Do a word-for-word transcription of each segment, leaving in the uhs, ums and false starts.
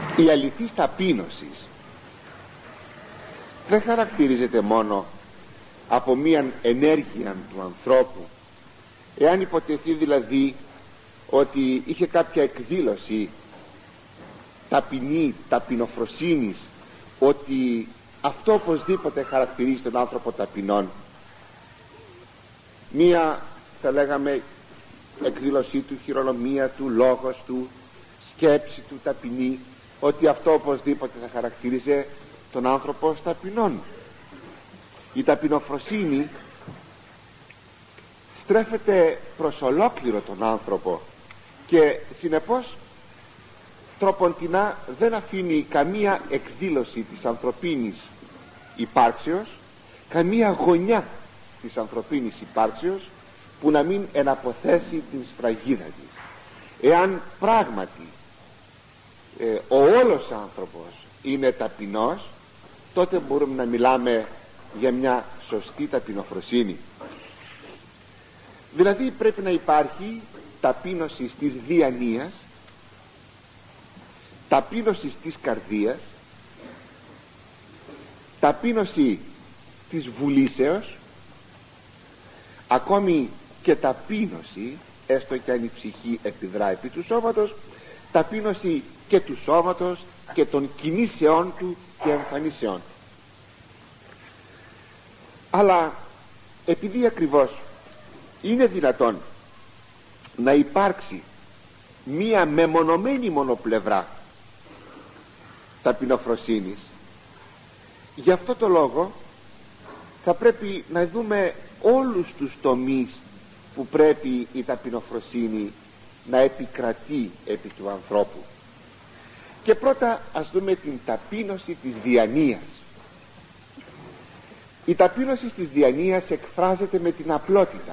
Η αληθής ταπείνωση δεν χαρακτηρίζεται μόνο από μίαν ενέργεια του ανθρώπου. Εάν υποτεθεί δηλαδή ότι είχε κάποια εκδήλωση ταπεινή, ταπεινοφροσύνης, ότι αυτό οπωσδήποτε χαρακτηρίζει τον άνθρωπο ταπεινόν, μία θα λέγαμε εκδήλωσή του, χειρονομία του, λόγος του, σκέψη του ταπεινή, ότι αυτό οπωσδήποτε θα χαρακτηρίζει τον άνθρωπο ως ταπεινόν. Η ταπεινοφροσύνη στρέφεται προς ολόκληρο τον άνθρωπο και συνεπώς τροποντινά δεν αφήνει καμία εκδήλωση της ανθρωπίνης υπάρξεως, καμία γωνιά της ανθρωπίνης υπάρξεως που να μην εναποθέσει την σφραγίδα της. Εάν πράγματι ε, ο όλος άνθρωπος είναι ταπεινός, τότε μπορούμε να μιλάμε για μια σωστή ταπεινοφροσύνη. Δηλαδή πρέπει να υπάρχει ταπείνωση της διανοίας, ταπείνωση της καρδίας, ταπείνωση της βουλήσεως, ακόμη και ταπείνωση, έστω και αν η ψυχή επιδρά επί του σώματος, ταπείνωση και του σώματος και των κινήσεών του και εμφανίσεών. Αλλά επειδή ακριβώς είναι δυνατόν να υπάρξει μία μεμονωμένη μονοπλευρά ταπεινοφροσύνης, γι' αυτό το λόγο θα πρέπει να δούμε όλους τους τομείς που πρέπει η ταπεινοφροσύνη να επικρατεί επί του ανθρώπου. Και πρώτα ας δούμε την ταπείνωση της διανοίας. Η ταπείνωση της διανοίας εκφράζεται με την απλότητα.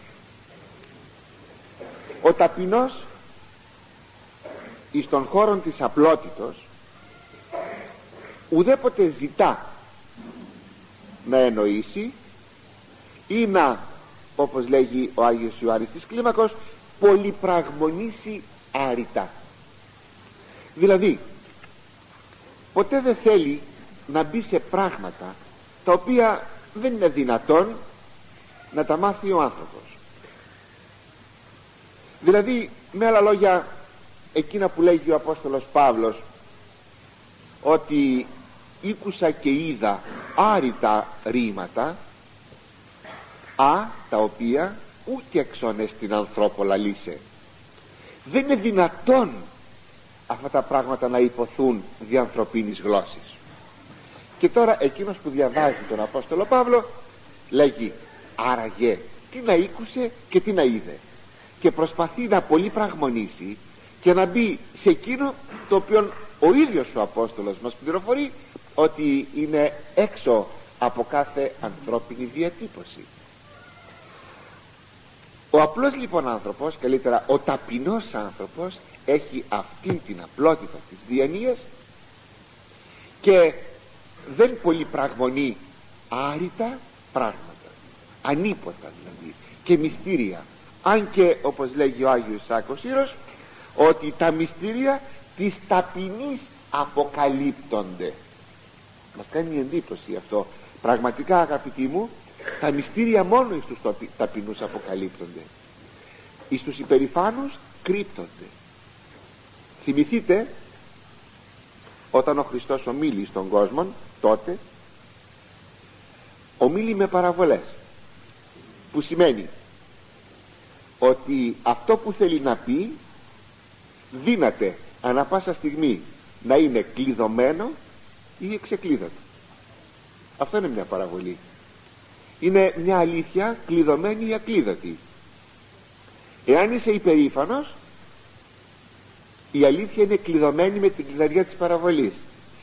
Ο ταπεινός εις των χώρων της απλότητος ουδέποτε ζητά να εννοήσει ή να, όπως λέγει ο Άγιος Ιωάννης της Κλίμακος, πολυπραγμονήσει άρρητα. Δηλαδή ποτέ δεν θέλει να μπει σε πράγματα τα οποία δεν είναι δυνατόν να τα μάθει ο άνθρωπος. Δηλαδή με άλλα λόγια, εκείνα που λέγει ο Απόστολος Παύλος, ότι ήκουσα και είδα άρρητα ρήματα, α, τα οποία ούτε εξώνε στην ανθρώπο λαλήσε. Δεν είναι δυνατόν αυτά τα πράγματα να υποθούν διανθρωπίνης γλώσσης. Και τώρα εκείνος που διαβάζει τον Απόστολο Παύλο λέγει, άραγε τι να ήκουσε και τι να είδε, και προσπαθεί να πολυπραγμονήσει και να μπει σε εκείνο το οποίο ο ίδιος ο Απόστολος μας πληροφορεί ότι είναι έξω από κάθε ανθρώπινη διατύπωση. Ο απλός λοιπόν άνθρωπος, καλύτερα ο ταπεινός άνθρωπος, έχει αυτήν την απλότητα της διανοίας και δεν πολυπραγμονεί άρρητα πράγματα, ανίποτα δηλαδή, και μυστήρια. Αν και όπως λέγει ο Άγιος Σάκος Ήρος, ότι τα μυστήρια της ταπεινής αποκαλύπτονται. Μας κάνει εντύπωση αυτό. Πραγματικά αγαπητοί μου, τα μυστήρια μόνο εις τους ταπεινούς αποκαλύπτονται, εις τους υπερηφάνους κρύπτονται. Θυμηθείτε όταν ο Χριστός ομίλει στον κόσμο, τότε ομίλει με παραβολές, που σημαίνει ότι αυτό που θέλει να πει δύναται ανά πάσα στιγμή να είναι κλειδωμένο ή εξεκλείδωτο. Αυτό είναι μια παραβολή. Είναι μια αλήθεια κλειδωμένη ή ακλείδωτη. Εάν είσαι υπερήφανος, η αλήθεια είναι κλειδωμένη με την κλειδαριά της παραβολής.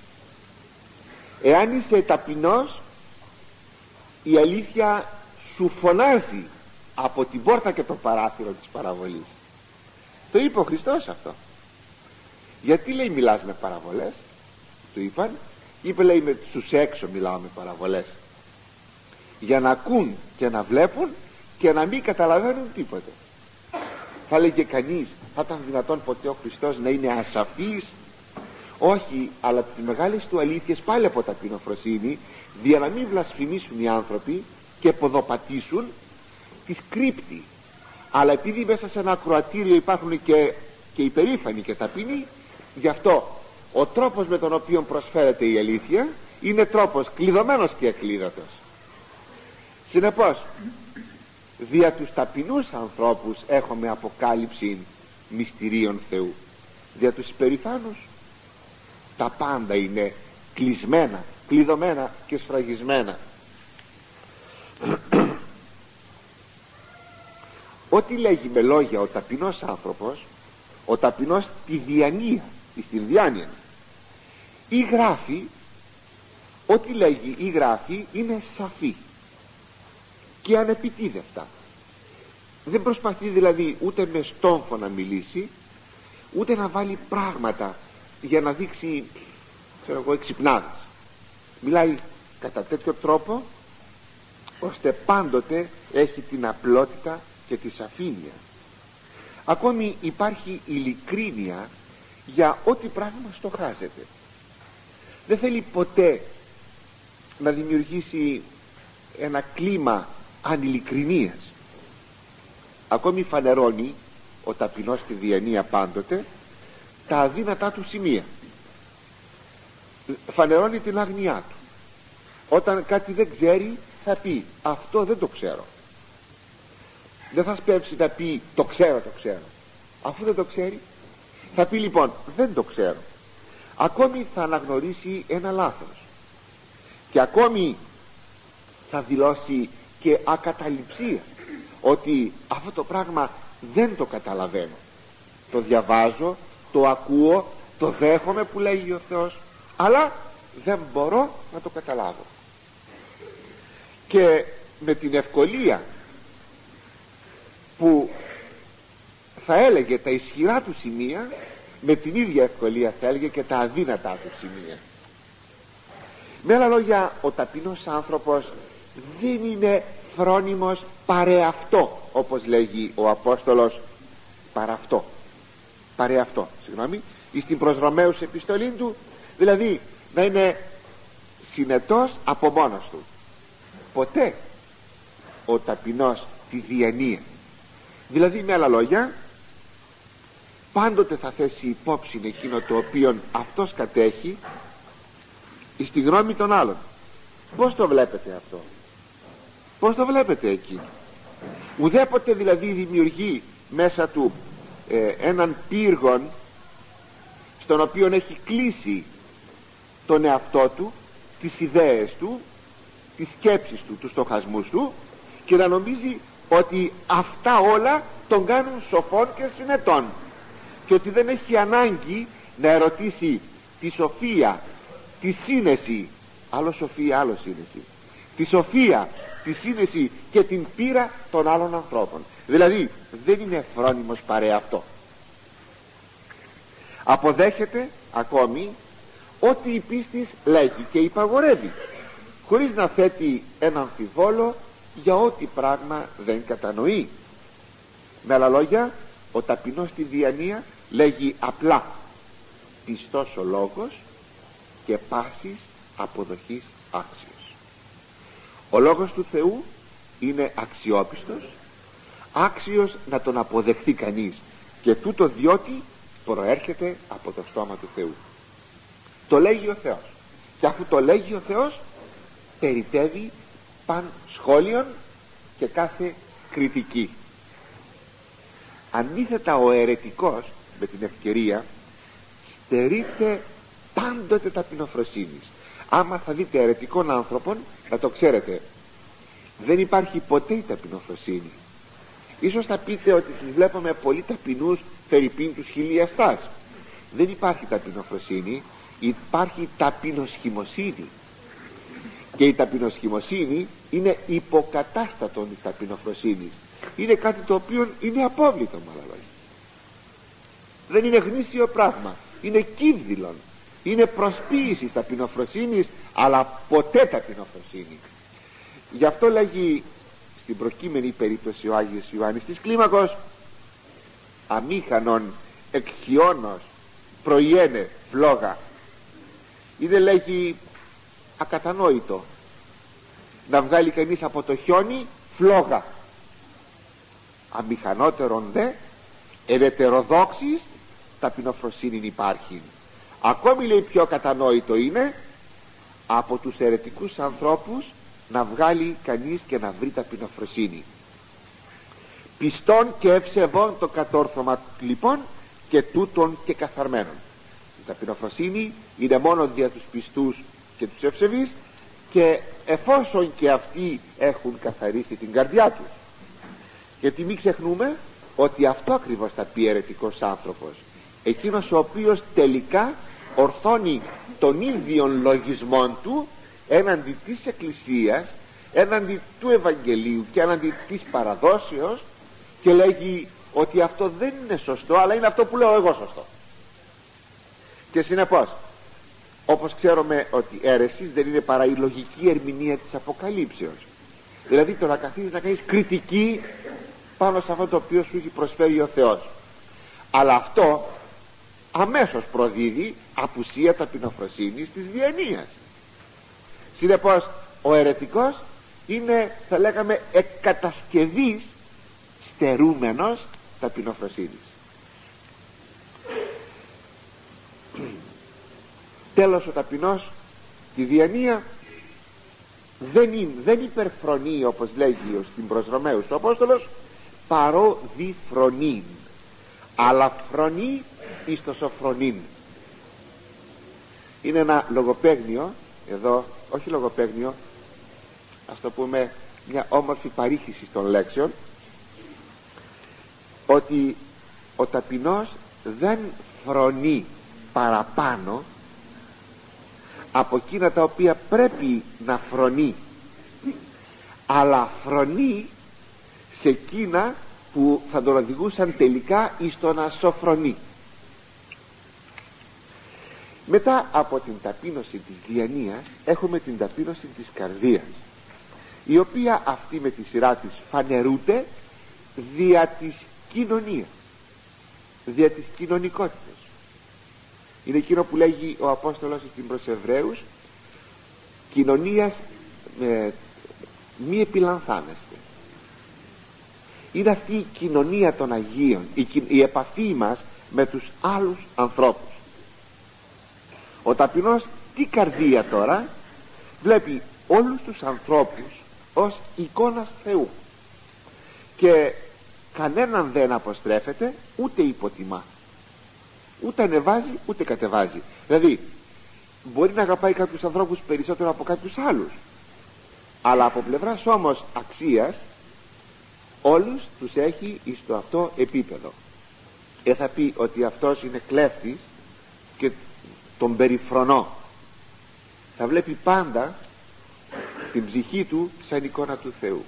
Εάν είσαι ταπεινός, η αλήθεια σου φωνάζει από την πόρτα και το παράθυρο της παραβολής. Το είπε ο Χριστός αυτό. Γιατί λέει μιλάς με παραβολές? Του είπαν, είπε λέει με τους έξω μιλάω με παραβολές, για να ακούν και να βλέπουν και να μην καταλαβαίνουν τίποτε. Θα λέγε κανείς, θα ήταν δυνατόν ποτέ ο Χριστός να είναι ασαφής? όχι, αλλά τις μεγάλες του αλήθειες πάλι από ταπεινοφροσύνη, για να μην βλασφημίσουν οι άνθρωποι και ποδοπατήσουν, τις κρύπτει. Αλλά επειδή μέσα σε ένα ακροατήριο υπάρχουν και, και υπερήφανοι και ταπεινοί, γι' αυτό ο τρόπος με τον οποίο προσφέρεται η αλήθεια είναι τρόπος κλειδωμένος και ακλείδωτος. Συνεπώς, δια τους ταπεινούς ανθρώπους έχουμε αποκάλυψη μυστηρίων Θεού. Δια τους υπερηφάνους τα πάντα είναι κλεισμένα, κλειδωμένα και σφραγισμένα. Ό,τι λέγει με λόγια ο ταπεινός άνθρωπος, ο ταπεινός τη διανία, στην διάνοια, ή γράφει, ό,τι λέγει ή γράφει είναι σαφή και ανεπιτίδευτα. Δεν προσπαθεί δηλαδή ούτε με στόμφο να μιλήσει, ούτε να βάλει πράγματα για να δείξει, ξέρω εγώ, εξυπνάδες. Μιλάει κατά τέτοιο τρόπο ώστε πάντοτε έχει την απλότητα και τη σαφήνεια. Ακόμη υπάρχει ειλικρίνεια για ό,τι πράγμα στοχάζεται. Δεν θέλει ποτέ να δημιουργήσει ένα κλίμα ανηλικρινίας. Ακόμη φανερώνει ο ταπεινός στη διανία πάντοτε τα αδύνατά του σημεία. Φανερώνει την αγνιά του. Όταν κάτι δεν ξέρει θα πει αυτό δεν το ξέρω. Δεν θα σπεύσει να πει το ξέρω, το ξέρω. Αφού δεν το ξέρει θα πει λοιπόν δεν το ξέρω. Ακόμη θα αναγνωρίσει ένα λάθος και ακόμη θα δηλώσει και ακαταληψία, ότι αυτό το πράγμα δεν το καταλαβαίνω. Το διαβάζω, το ακούω, το δέχομαι που λέγει ο Θεός, αλλά δεν μπορώ να το καταλάβω. Και με την ευκολία που θα έλεγε τα ισχυρά του σημεία, με την ίδια ευκολία θα έλεγε και τα αδύνατά του σημεία. Με άλλα λόγια, ο ταπεινός άνθρωπος δεν είναι φρόνιμος παρεαυτό, όπως λέγει ο Απόστολος, παραυτό παρεαυτό, συγγνώμη, εις την προς Ρωμαίους επιστολή του, δηλαδή να είναι συνετός από μόνος του. Ποτέ ο ταπεινός τη διανία, δηλαδή με άλλα λόγια πάντοτε θα θέσει υπόψη εκείνο το οποίο αυτός κατέχει εις τη γνώμη των άλλων. Πώς το βλέπετε αυτό? Πώς το βλέπετε εκεί? Ουδέποτε δηλαδή δημιουργεί μέσα του ε, έναν πύργον στον οποίο έχει κλείσει τον εαυτό του, τις ιδέες του, τις σκέψεις του, τους στοχασμούς του, και να νομίζει ότι αυτά όλα τον κάνουν σοφόν και συνετών, και ότι δεν έχει ανάγκη να ερωτήσει τη σοφία, τη σύνεση, άλλο σοφία άλλο σύνεση, τη σοφία, τη σύνεση και την πείρα των άλλων ανθρώπων. Δηλαδή δεν είναι φρόνιμος παρεαυτό. Αποδέχεται ακόμη ότι η πίστης λέγει και υπαγορεύει, χωρίς να θέτει ένα αμφιβόλο για ό,τι πράγμα δεν κατανοεί. Με άλλα λόγια, ο ταπεινός στη διανία λέγει απλά πιστός ο λόγος και πάσης αποδοχής άξιος. Ο λόγος του Θεού είναι αξιόπιστος, άξιος να τον αποδεχθεί κανείς, και τούτο διότι προέρχεται από το στόμα του Θεού. Το λέγει ο Θεός, και αφού το λέγει ο Θεός περιτεύει παν σχόλιον και κάθε κριτική. Αντίθετα, ο αιρετικός με την ευκαιρία στερείται πάντοτε ταπεινοφροσύνης. Άμα θα δείτε αιρετικών άνθρωπων, να το ξέρετε, δεν υπάρχει ποτέ η ταπεινοφροσύνη. Ίσως θα πείτε ότι τους βλέπουμε πολύ ταπεινούς, φερειπίν τους χιλιαστάς. Δεν υπάρχει ταπεινοφροσύνη, υπάρχει ταπεινοσχημοσύνη. Και η ταπεινοσχημοσύνη είναι υποκατάστατον της ταπεινοφροσύνης. Είναι κάτι το οποίο είναι απόβλητο, με άλλα λόγια. Δεν είναι γνήσιο πράγμα, είναι κίνδυλον, είναι προσποίηση ταπεινοφροσύνης, αλλά ποτέ ταπεινοφροσύνη. Γι' αυτό λέγει στην προκείμενη περίπτωση ο Άγιος Ιωάννης της Κλίμακος, αμήχανον εκχιόνος προϊένε φλόγα Είναι, λέγει, ακατανόητο να βγάλει κανείς από το χιόνι φλόγα. Αμηχανότερον δε εν ετεροδόξης ταπεινοφροσύνη υπάρχει. Ακόμη, λέει, πιο κατανόητο είναι από τους αιρετικούς ανθρώπους να βγάλει κανείς και να βρει ταπεινοφροσύνη. Πιστών και ευσεβών το κατόρθωμα λοιπόν και τούτων και καθαρμένων. Η ταπεινοφροσύνη είναι μόνο δια τους πιστούς και τους ευσεβείς, και εφόσον και αυτοί έχουν καθαρίσει την καρδιά τους. Γιατί μην ξεχνούμε ότι αυτό ακριβώς θα πει αιρετικός άνθρωπος, εκείνος ο οποίος τελικά ορθώνει τον ίδιον λογισμόν του έναντι της Εκκλησίας, έναντι του Ευαγγελίου και έναντι της παραδόσεως, και λέγει ότι αυτό δεν είναι σωστό, αλλά είναι αυτό που λέω εγώ σωστό. Και συνεπώς, όπως ξέρουμε ότι αίρεσης δεν είναι παρά η λογική ερμηνεία της Αποκαλύψεως, δηλαδή το να καθίσεις να κάνεις κριτική πάνω σε αυτό το οποίο σου έχει προσφέρει ο Θεός, αλλά αυτό αμέσως προδίδει απουσία ταπεινοφροσύνης της διανοίας. Συνεπώς ο αιρετικός είναι, θα λέγαμε, εκκατασκευής στερούμενος ταπεινοφροσύνης. Τέλος, ο ταπεινός τη διανοία δεν, είναι, δεν υπερφρονεί, όπως λέγει στην προς Ρωμαίους ο Απόστολος, παρό διφρονήν, αλλά φρονεί εις το σοφρονήν. Είναι ένα λογοπαίγνιο εδώ, όχι λογοπαίγνιο, ας το πούμε μια όμορφη παρήχηση των λέξεων, ότι ο ταπεινός δεν φρονεί παραπάνω από εκείνα τα οποία πρέπει να φρονεί, αλλά φρονεί σε εκείνα που θα τον οδηγούσαν τελικά εις το να σοφρονεί. Μετά από την ταπείνωση της διανοίας έχουμε την ταπείνωση της καρδίας, η οποία αυτή με τη σειρά της φανερούται δια της κοινωνίας, δια της κοινωνικότητας. Είναι εκείνο που λέγει ο Απόστολος στην προς Εβραίους, κοινωνίας ε, μη επιλανθάνεστε. Είναι αυτή η κοινωνία των Αγίων, η, η επαφή μας με τους άλλους ανθρώπους. Ο ταπεινός τι καρδία τώρα, βλέπει όλους τους ανθρώπους ως εικόνας Θεού και κανέναν δεν αποστρέφεται, ούτε υποτιμά, ούτε ανεβάζει ούτε κατεβάζει. Δηλαδή μπορεί να αγαπάει κάποιους ανθρώπους περισσότερο από κάποιους άλλους, αλλά από πλευράς όμως αξίας όλους τους έχει εις το αυτό επίπεδο. Ε, θα πει ότι αυτός είναι κλέφτης και τον περιφρονώ. Θα βλέπει πάντα την ψυχή του σαν εικόνα του Θεού.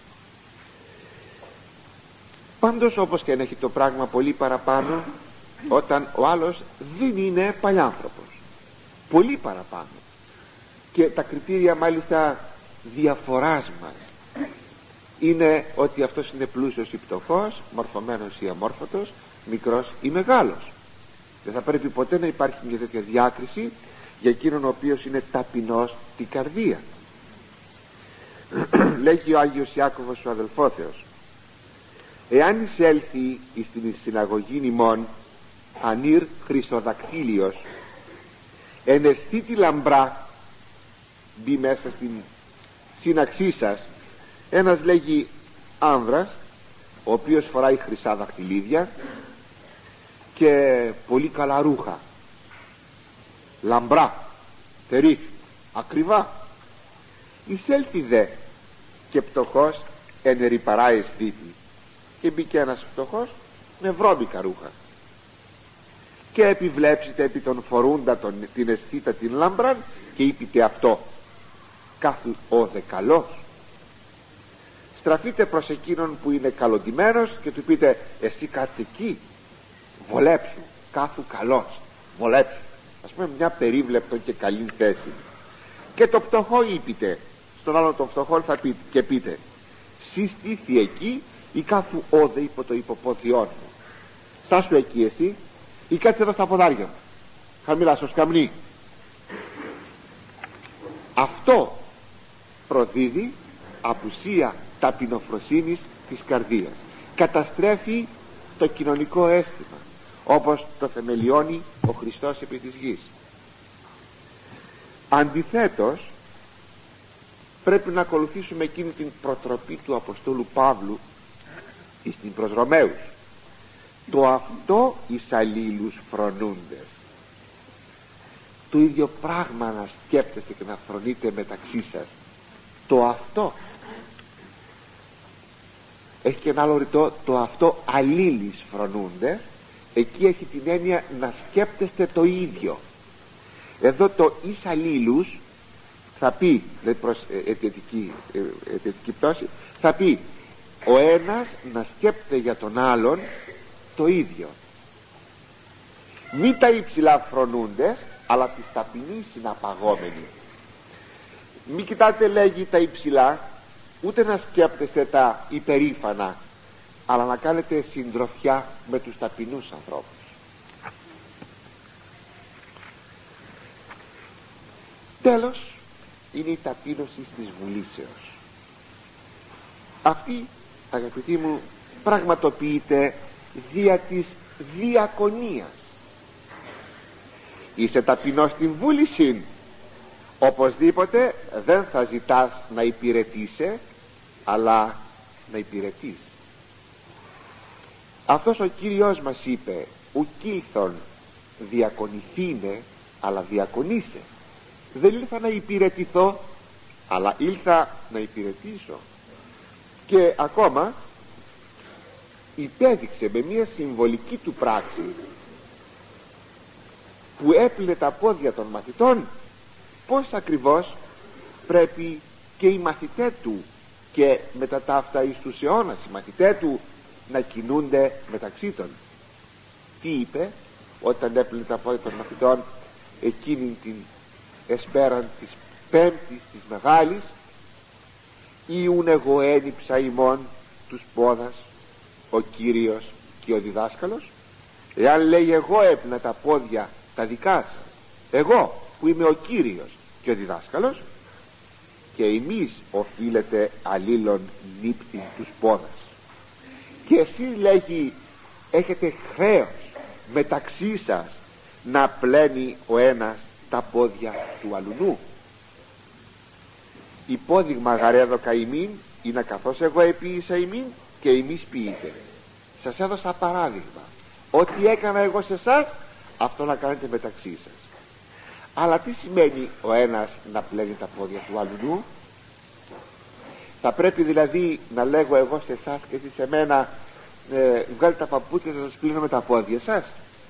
Πάντως, όπως και αν έχει το πράγμα πολύ παραπάνω, όταν ο άλλος δεν είναι παλιάνθρωπος, πολύ παραπάνω, και τα κριτήρια μάλιστα διαφοράς μας είναι ότι αυτός είναι πλούσιος ή πτωχός, μορφωμένος ή αμόρφωτος, μικρός ή μεγάλος. Δεν θα πρέπει ποτέ να υπάρχει μια τέτοια διάκριση για εκείνον ο οποίος είναι ταπεινός την καρδία. Λέγει ο Άγιος Ιάκωβος ο αδελφόθεος, εάν εισέλθει στην συναγωγή ημών ανήρ χρυσοδακτήλιος, ενεστεί τη λαμπρά, μπει μέσα στην σύναξή σας ένας, λέγει, άνδρας ο οποίος φοράει χρυσά δαχτυλίδια και πολύ καλά ρούχα, λαμπρά, τερίφη, ακριβά. Εισέλθει δε και πτωχός εν ερυπαρά αισθήτη, και μπήκε ένας πτωχός με βρώμικα ρούχα, και επιβλέψετε επί τον φορούντα τον, την αισθήτα την λάμπραν, και είπετε αυτό, κάθου ο δε καλός. Στραφείτε προς εκείνον που είναι καλοντημένος και του πείτε, εσύ κάτσε εκεί, βολέψου, κάθου καλός, βολέψου, ας πούμε μια περίβλεπτο και καλή θέση. Και το πτωχό είπετε, στον άλλον τον φτωχό θα πείτε και πείτε, συστήθη εκεί ή κάθου όδε υπό το υποπόθιόν μου. Στάσου εκεί εσύ ή κάτσε εδώ στα ποδάρια μου, χαμηλά στο σκαμνί. Αυτό προδίδει απουσία ταπεινοφροσύνης της καρδίας, καταστρέφει το κοινωνικό αίσθημα, όπως το θεμελιώνει ο Χριστός επί της γης. Αντιθέτως, πρέπει να ακολουθήσουμε εκείνη την προτροπή του Αποστόλου Παύλου στην προς Ρωμαίους: το αυτό εις αλλήλους φρονούντες. Το ίδιο πράγμα να σκέπτεστε και να φρονείτε μεταξύ σας. Το αυτό έχει και ένα άλλο ρητό, το αυτό αλλήλεις φρονούντες. Εκεί έχει την έννοια να σκέπτεστε το ίδιο. Εδώ το εις αλλήλους θα πει, δηλαδή προς αιτιατική, αιτιατική πτώση, θα πει ο ένας να σκέπτεται για τον άλλον το ίδιο. Μη τα υψηλά φρονούντες, αλλά της ταπεινής συναπαγόμενοι. Μη κοιτάτε, λέγει, τα υψηλά, ούτε να σκέπτεστε τα υπερήφανα, αλλά να κάνετε συντροφιά με τους ταπεινούς ανθρώπους. Τέλος, είναι η ταπείνωση της βουλήσεως. Αυτή, αγαπητοί μου, πραγματοποιείται δια της διακονίας. Είσαι ταπεινός στην βούληση, οπωσδήποτε δεν θα ζητάς να υπηρετήσει, αλλά να υπηρετείς. Αυτός ο Κύριος μας είπε: ουκ ήλθον διακονηθήνε, αλλά διακονήσε. Δεν ήλθα να υπηρετηθώ, αλλά ήλθα να υπηρετήσω. Και ακόμα υπέδειξε με μια συμβολική του πράξη, που έπλυνε τα πόδια των μαθητών, πως ακριβώς πρέπει και οι μαθητές του, και μετά τα αυτά εις τους αιώνας οι μαθητές του, να κινούνται μεταξύ των. Τι είπε όταν έπλυνε τα πόδια των μαθητών εκείνη την εσπέραν της Πέμπτης της Μεγάλης? Ιουν εγώ ένυψα ημών τους πόδας ο Κύριος και ο διδάσκαλος? Εάν λέει εγώ έπλυνα τα πόδια τα δικά σας, εγώ που είμαι ο Κύριος και ο διδάσκαλος, και εμείς οφείλετε αλλήλων νύπτην τους πόδας. Και εσείς, λέγει, έχετε χρέος μεταξύ σας να πλένει ο ένας τα πόδια του αλουνού. Υπόδειγμα γαρέδο καημήν είναι καθώς εγώ επίησα ημίν και εμείς ποιείτε. Σας έδωσα παράδειγμα, ό,τι έκανα εγώ σε εσάς, αυτό να κάνετε μεταξύ σας. Αλλά τι σημαίνει ο ένας να πλένει τα πόδια του αλουνού? Θα πρέπει δηλαδή να λέγω εγώ σε εσάς και εσείς σε μένα, ε, βγάλετε τα παπούτσια να σας πλύνω με τα πόδια σας?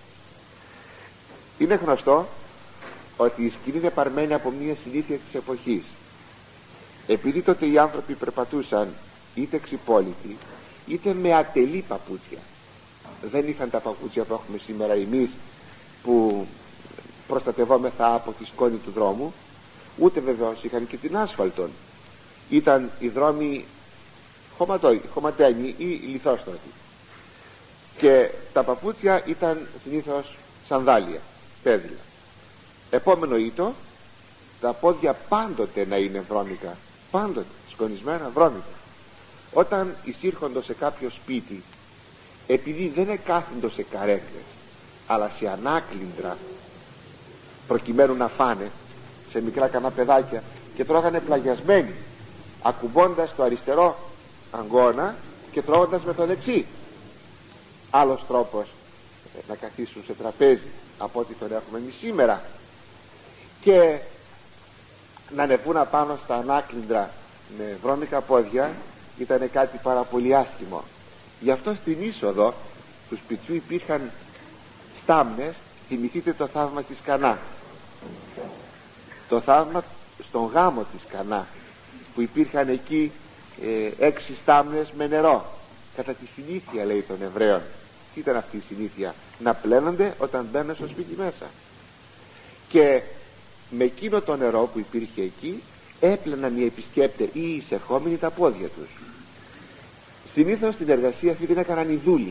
Είναι γνωστό ότι η σκηνή είναι παρμένη από μια συνήθεια της εποχής. Επειδή τότε οι άνθρωποι περπατούσαν είτε ξυπόλυτοι είτε με ατελή παπούτσια, δεν είχαν τα παπούτσια που έχουμε σήμερα εμείς, που προστατευόμεθα από τη σκόνη του δρόμου, ούτε βεβαίως είχαν και την άσφαλτον. Ήταν οι δρόμοι χωματένοι ή λιθόστρωτοι, και τα παπούτσια ήταν συνήθως σανδάλια, πέδιλα. Επόμενο ήτο, τα πόδια πάντοτε να είναι βρώμικα, πάντοτε σκονισμένα βρώμικα. Όταν εισήρχοντο σε κάποιο σπίτι, επειδή δεν εκάθοντο σε καρέκλες αλλά σε ανάκλυντρα, προκειμένου να φάνε, σε μικρά καναπεδάκια, και τρώγανε πλαγιασμένοι, ακουμπώντας το αριστερό αγκώνα και τρώγοντας με το δεξί. Άλλος τρόπος να καθίσουν σε τραπέζι από ό,τι τον έχουμε εμείς σήμερα, και να ανεβούν απάνω στα ανάκλυντρα με βρώμικα πόδια ήταν κάτι πάρα πολύ άσχημο. Γι' αυτό στην είσοδο του σπιτιού υπήρχαν στάμνες. Θυμηθείτε το θαύμα της Κανά, το θαύμα στον γάμο της Κανά, που υπήρχαν εκεί ε, έξι στάμνες με νερό, κατά τη συνήθεια, λέει, των Εβραίων. Τι ήταν αυτή η συνήθεια? Να πλένονται όταν μπαίνουν στο σπίτι μέσα, και με εκείνο το νερό που υπήρχε εκεί έπλαιναν οι επισκέπτες ή οι εισερχόμενοι τα πόδια τους. Συνήθως την εργασία αυτή την έκαναν οι δούλοι,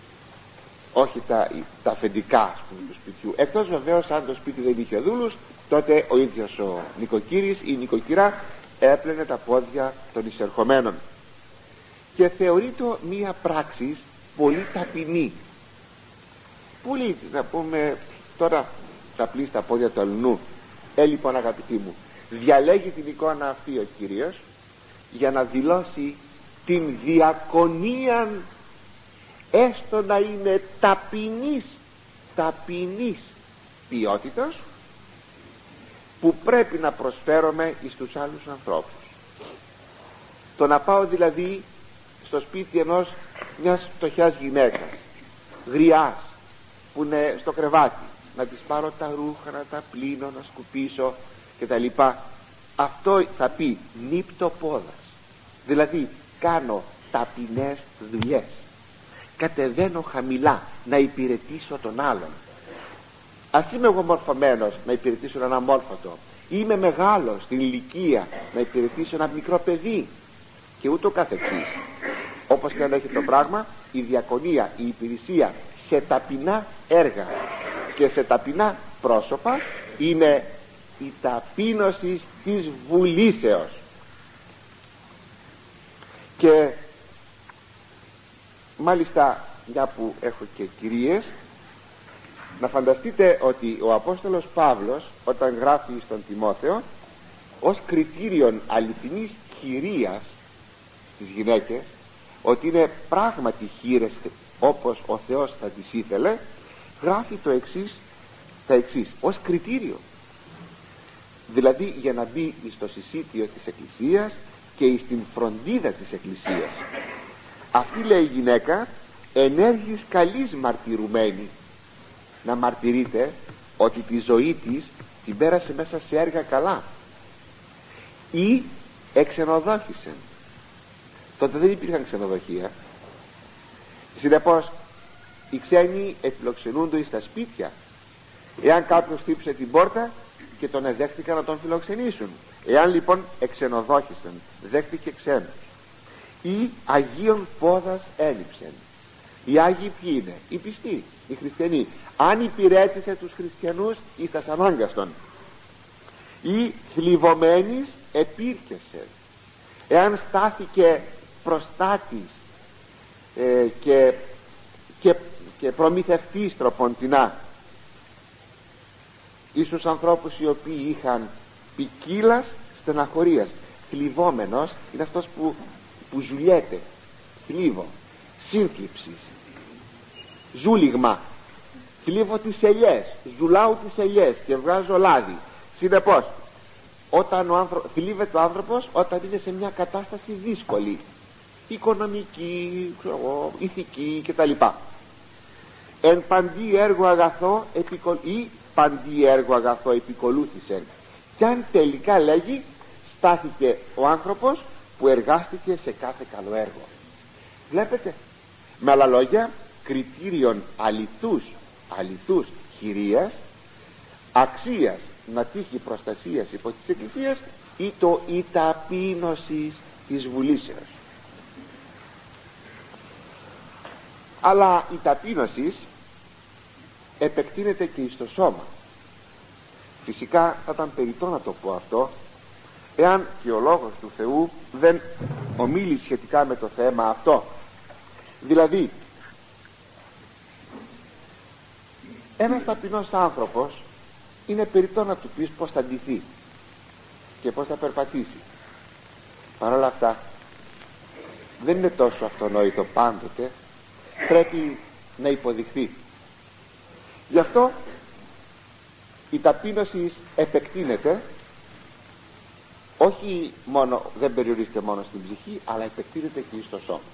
όχι τα, τα αφεντικά, ας πούμε, του σπιτιού, εκτός βεβαίως αν το σπίτι δεν είχε δούλους, τότε ο ίδιος ο νοικοκύρης ή η νοικοκυρά έπλαινε τα πόδια των εισερχομένων, και θεωρείται μία πράξη πολύ ταπεινή. Πολύ, να πούμε τώρα, θα πλήσει τα πόδια του αλλού. Ε, λοιπόν, αγαπητοί μου, διαλέγει την εικόνα αυτή ο Κύριος για να δηλώσει την διακονία, έστω να είναι ταπεινής ταπεινής ποιότητας, που πρέπει να προσφέρουμε εις τους άλλους ανθρώπους. Το να πάω δηλαδή στο σπίτι ενός μιας φτωχιάς γυναίκας, γριάς, που είναι στο κρεβάτι, να της πάρω τα ρούχα, να τα πλύνω, να σκουπίσω και τα λοιπά, αυτό θα πει νύπτω πόδας. Δηλαδή κάνω ταπεινές δουλειές, κατεβαίνω χαμηλά να υπηρετήσω τον άλλον. Ας είμαι εγώ μορφωμένος να υπηρετήσω έναν αμόρφωτο, είμαι μεγάλος στην ηλικία να υπηρετήσω ένα μικρό παιδί, και ούτω καθεξής. Όπως και αν έχει το πράγμα, η διακονία, η υπηρεσία σε ταπεινά έργα και σε ταπεινά πρόσωπα είναι η ταπείνωση της βουλήσεως. Και μάλιστα, μια που έχω και κυρίες, να φανταστείτε ότι ο Απόστολος Παύλος, όταν γράφει στον Τιμόθεο, ως κριτήριον αληθινής χειρίας στις γυναίκες, ότι είναι πράγματι χείρες όπως ο Θεός θα τις ήθελε, γράφει το εξής, τα εξής ως κριτήριο. Δηλαδή για να μπει στο συσίτιο της Εκκλησίας και στην φροντίδα της Εκκλησίας. Αυτή, λέει, η γυναίκα ενέργης καλής μαρτυρουμένη, να μαρτυρείται ότι τη ζωή της την πέρασε μέσα σε έργα καλά, ή εξενοδόχησε. Τότε δεν υπήρχαν ξενοδοχεία, συνεπώς οι ξένοι επιλοξενούνται στα σπίτια. Εάν κάποιος χτύπησε την πόρτα και τον εδέχτηκαν να τον φιλοξενήσουν, εάν λοιπόν εξενοδόχησαν, δέχτηκε ξένους. Ή αγίων πόδας έλειψεν. Οι Άγιοι ποιοι είναι? Οι πιστοί, οι χριστιανοί. Αν υπηρέτησε τους χριστιανούς, ήσας ανάγκαστον. Ή θλιβωμένης επήρκεσε. Εάν στάθηκε προστάτης ε, και, και, και προμηθευτής τροποντινά εις τους ανθρώπους οι οποίοι είχαν ποικίλας στεναχωρίας. Θλιβόμενος είναι αυτός που, που ζουλιέται, θλίβω, σύνθλιψης, ζούλιγμα. Θλίβω τις ελιές, ζουλάω τις ελιές και βγάζω λάδι. Συνεπώς, όταν ο άνθρω... θλίβεται ο άνθρωπος όταν είναι σε μια κατάσταση δύσκολη, οικονομική, ξέρω, ηθική κτλ. Εν παντή έργο αγαθό επικολ... ή παντή έργο αγαθό επικολούθησε. Και αν τελικά, λέγει, στάθηκε ο άνθρωπος που εργάστηκε σε κάθε καλό έργο. Βλέπετε, με άλλα λόγια, κριτήριον αληθούς αληθούς χειρίας, αξίας να τύχει προστασίας υπό της Εκκλησίας, ή το η ταπείνωση της βουλήσεως. Αλλά η ταπείνωση επεκτείνεται και στο σώμα. Φυσικά θα ήταν περιττό να το πω αυτό, εάν και ο Λόγος του Θεού δεν ομίλει σχετικά με το θέμα αυτό. Δηλαδή, ένας ταπεινός άνθρωπος είναι περιττό να του πεις πως θα ντυθεί και πως θα περπατήσει. Παρ' όλα αυτά δεν είναι τόσο αυτονόητο πάντοτε, πρέπει να υποδειχθεί. Γι' αυτό η ταπείνωση επεκτείνεται, όχι μόνο, δεν περιορίζεται μόνο στην ψυχή, αλλά επεκτείνεται και στο σώμα.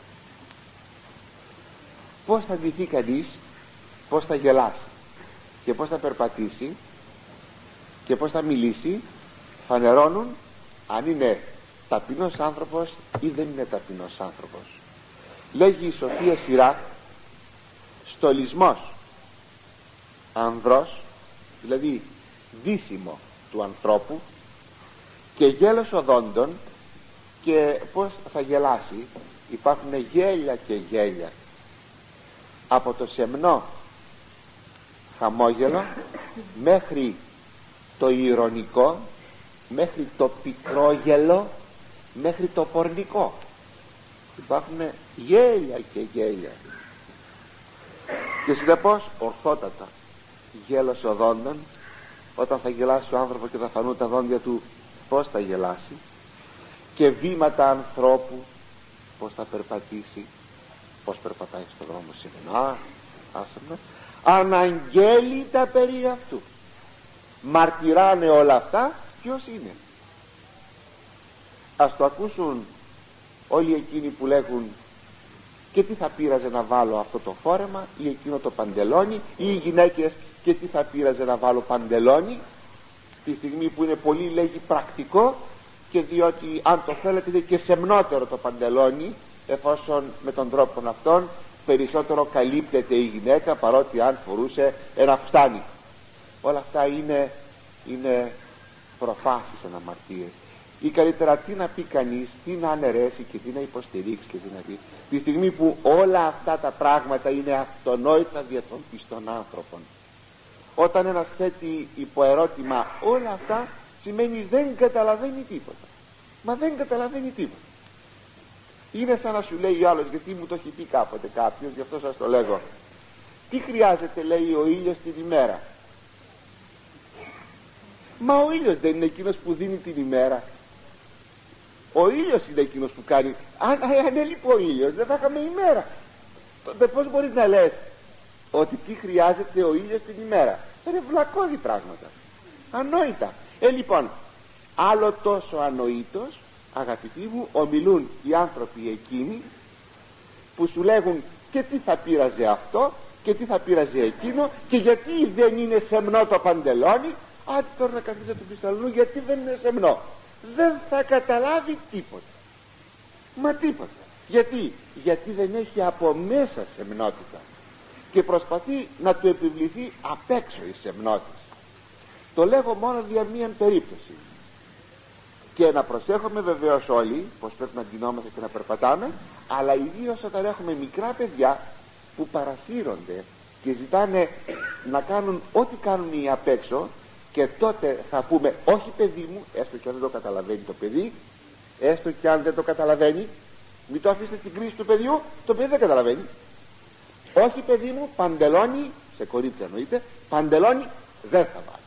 Πώς θα ντυθεί κανείς, πώς θα γελάσει και πώς θα περπατήσει και πώς θα μιλήσει, φανερώνουν αν είναι ταπεινός άνθρωπος ή δεν είναι ταπεινός άνθρωπος. Λέγει η Σοφία Σιράκ, στολισμός ανδρός, δηλαδή δύσιμο του ανθρώπου, και γέλος οδόντων. Και πώς θα γελάσει? Υπάρχουν γέλια και γέλια, από το σεμνό χαμόγελο μέχρι το ηρωνικό, μέχρι το πικρόγελο, μέχρι το πορνικό. Υπάρχουν γέλια και γέλια, και συνεπώς ορθότατα γέλος οδόντων. Όταν θα γελάσει ο άνθρωπος και θα φανούν τα δόντια του, πως θα γελάσει, και βήματα ανθρώπου, πως θα περπατήσει, πως περπατάει στον δρόμο συχνά, άσχημα, αναγγέλει τα περί αυτού. Μαρτυράνε όλα αυτά ποιος είναι. Ας το ακούσουν όλοι εκείνοι που λέγουν, και τι θα πείραζε να βάλω αυτό το φόρεμα ή εκείνο το παντελόνι, ή οι γυναίκες, και τι θα πείραζε να βάλω παντελόνι, τη στιγμή που είναι πολύ, λέγει, πρακτικό, και διότι αν το θέλετε είναι και σεμνότερο το παντελόνι, εφόσον με τον τρόπο αυτόν περισσότερο καλύπτεται η γυναίκα, παρότι αν φορούσε ένα φουστάνι. Όλα αυτά είναι, είναι προφάσεις αναμαρτίες. Ή καλύτερα τι να πει κανείς, τι να αναιρέσει και τι να υποστηρίξει και τι να πει, τη στιγμή που όλα αυτά τα πράγματα είναι αυτονόητα δια των πιστών άνθρωπων. Όταν ένας θέτει υποερώτημα όλα αυτά, σημαίνει δεν καταλαβαίνει τίποτα. Μα δεν καταλαβαίνει τίποτα. Είναι σαν να σου λέει άλλος, γιατί μου το έχει πει κάποτε κάποιος, γι' αυτό σας το λέγω, τι χρειάζεται, λέει, ο ήλιος την ημέρα? Μα ο ήλιος δεν είναι εκείνος που δίνει την ημέρα? Ο ήλιος είναι εκείνος που κάνει. Αν, αν έλειπε ο ήλιος δεν θα είχαμε ημέρα. Τότε πως μπορείς να λες ότι τι χρειάζεται ο ήλιος την ημέρα? Είναι βλακώδη πράγματα, ανόητα. Ε λοιπόν, άλλο τόσο ανοήτως, αγαπητοί μου, ομιλούν οι άνθρωποι εκείνοι που σου λέγουν και τι θα πείραζε αυτό και τι θα πείραζε εκείνο, και γιατί δεν είναι σεμνό το παντελόνι. Άντε τώρα να καθίσετε του πισταλού, γιατί δεν είναι σεμνό? Δεν θα καταλάβει τίποτα. Μα τίποτα. Γιατί? Γιατί δεν έχει από μέσα σεμνότητα και προσπαθεί να του επιβληθεί απ' έξω η σεμνότητα. Το λέγω μόνο για μία περίπτωση, και να προσέχουμε βεβαίως όλοι πως πρέπει να ντυνόμαστε και να περπατάμε, αλλά ιδίως όταν έχουμε μικρά παιδιά που παρασύρονται και ζητάνε να κάνουν ό,τι κάνουν οι απ' έξω, και τότε θα πούμε όχι παιδί μου, έστω και αν δεν το καταλαβαίνει το παιδί, έστω και αν δεν το καταλαβαίνει, μην το αφήσετε στην κρίση του παιδιού, το παιδί δεν καταλαβαίνει. Όχι παιδί μου, παντελόνι, σε κορίτσια εννοείται, παντελόνι δεν θα βάλεις.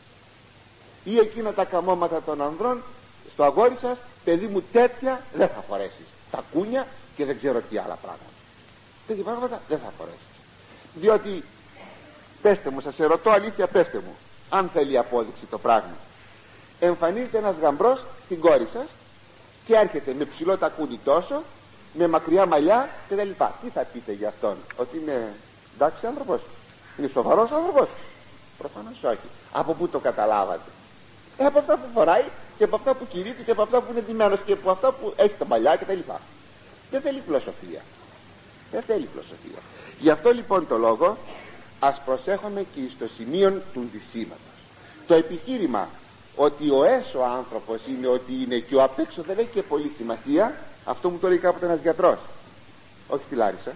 Ή εκείνα τα καμώματα των ανδρών, στο αγόρι σας, παιδί μου, τέτοια δεν θα φορέσεις. Τα κούνια και δεν ξέρω τι άλλα πράγματα. Τέτοια πράγματα δεν θα φορέσεις. Διότι, πέστε μου, σας ερωτώ αλήθεια, πέστε μου, αν θέλει απόδειξη το πράγμα, εμφανίζεται ένας γαμπρός στην κόρη σας και έρχεται με ψηλό τακούνι τόσο, με μακριά μαλλιά κτλ. Τι θα πείτε για αυτόν? Ότι είναι εντάξει άνθρωπος? Είναι σοβαρός άνθρωπος? Προφανώς όχι. Από πού το καταλάβατε? Ε, από αυτά που φοράει και από αυτά που κηρύττει και από αυτά που είναι ντυμένος και από αυτά που έχει τα μαλλιά κτλ. Δεν θέλει φιλοσοφία. Δεν θέλει φιλοσοφία. Γι' αυτό λοιπόν το λόγο ας προσέχουμε και στο σημείο του ντυσίματος. Το επιχείρημα ότι ο έσω άνθρωπος είναι ότι είναι και ο απ' έξω δεν έχει και πολύ σημασία, αυτό μου το λέει κάποτε ένας γιατρός, όχι στη Λάρισα,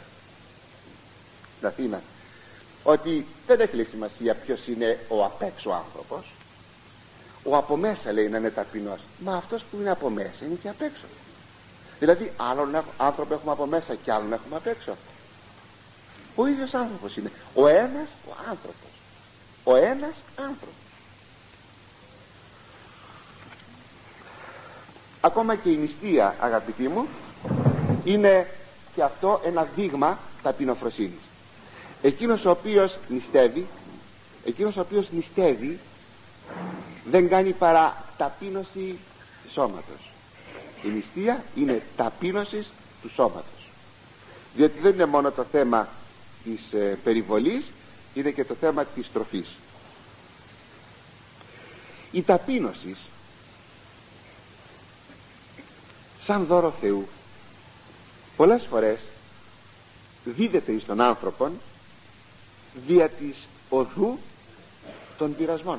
στην Αθήνα, ότι δεν έχει σημασία ποιος είναι ο απ' έξω άνθρωπος, ο από μέσα λέει να είναι ταπεινός. Μα αυτός που είναι από μέσα είναι και απ' έξω. Δηλαδή άλλον άνθρωπο έχουμε από μέσα και άλλον έχουμε απ' έξω. Ο ίδιος άνθρωπος είναι. Ο ένας ο άνθρωπος. Ο ένας άνθρωπος. Ακόμα και η νηστεία, αγαπητοί μου, είναι και αυτό ένα δείγμα ταπεινοφροσύνης. Εκείνος ο οποίος νηστεύει, εκείνος ο οποίος νηστεύει δεν κάνει παρά ταπείνωση σώματος. Η νηστεία είναι ταπείνωση του σώματος, διότι δεν είναι μόνο το θέμα της ε, περιβολής, είναι και το θέμα της τροφής. Η ταπείνωση σαν δώρο Θεού πολλές φορές δίδεται εις τον άνθρωπον δια της οδού των πειρασμών.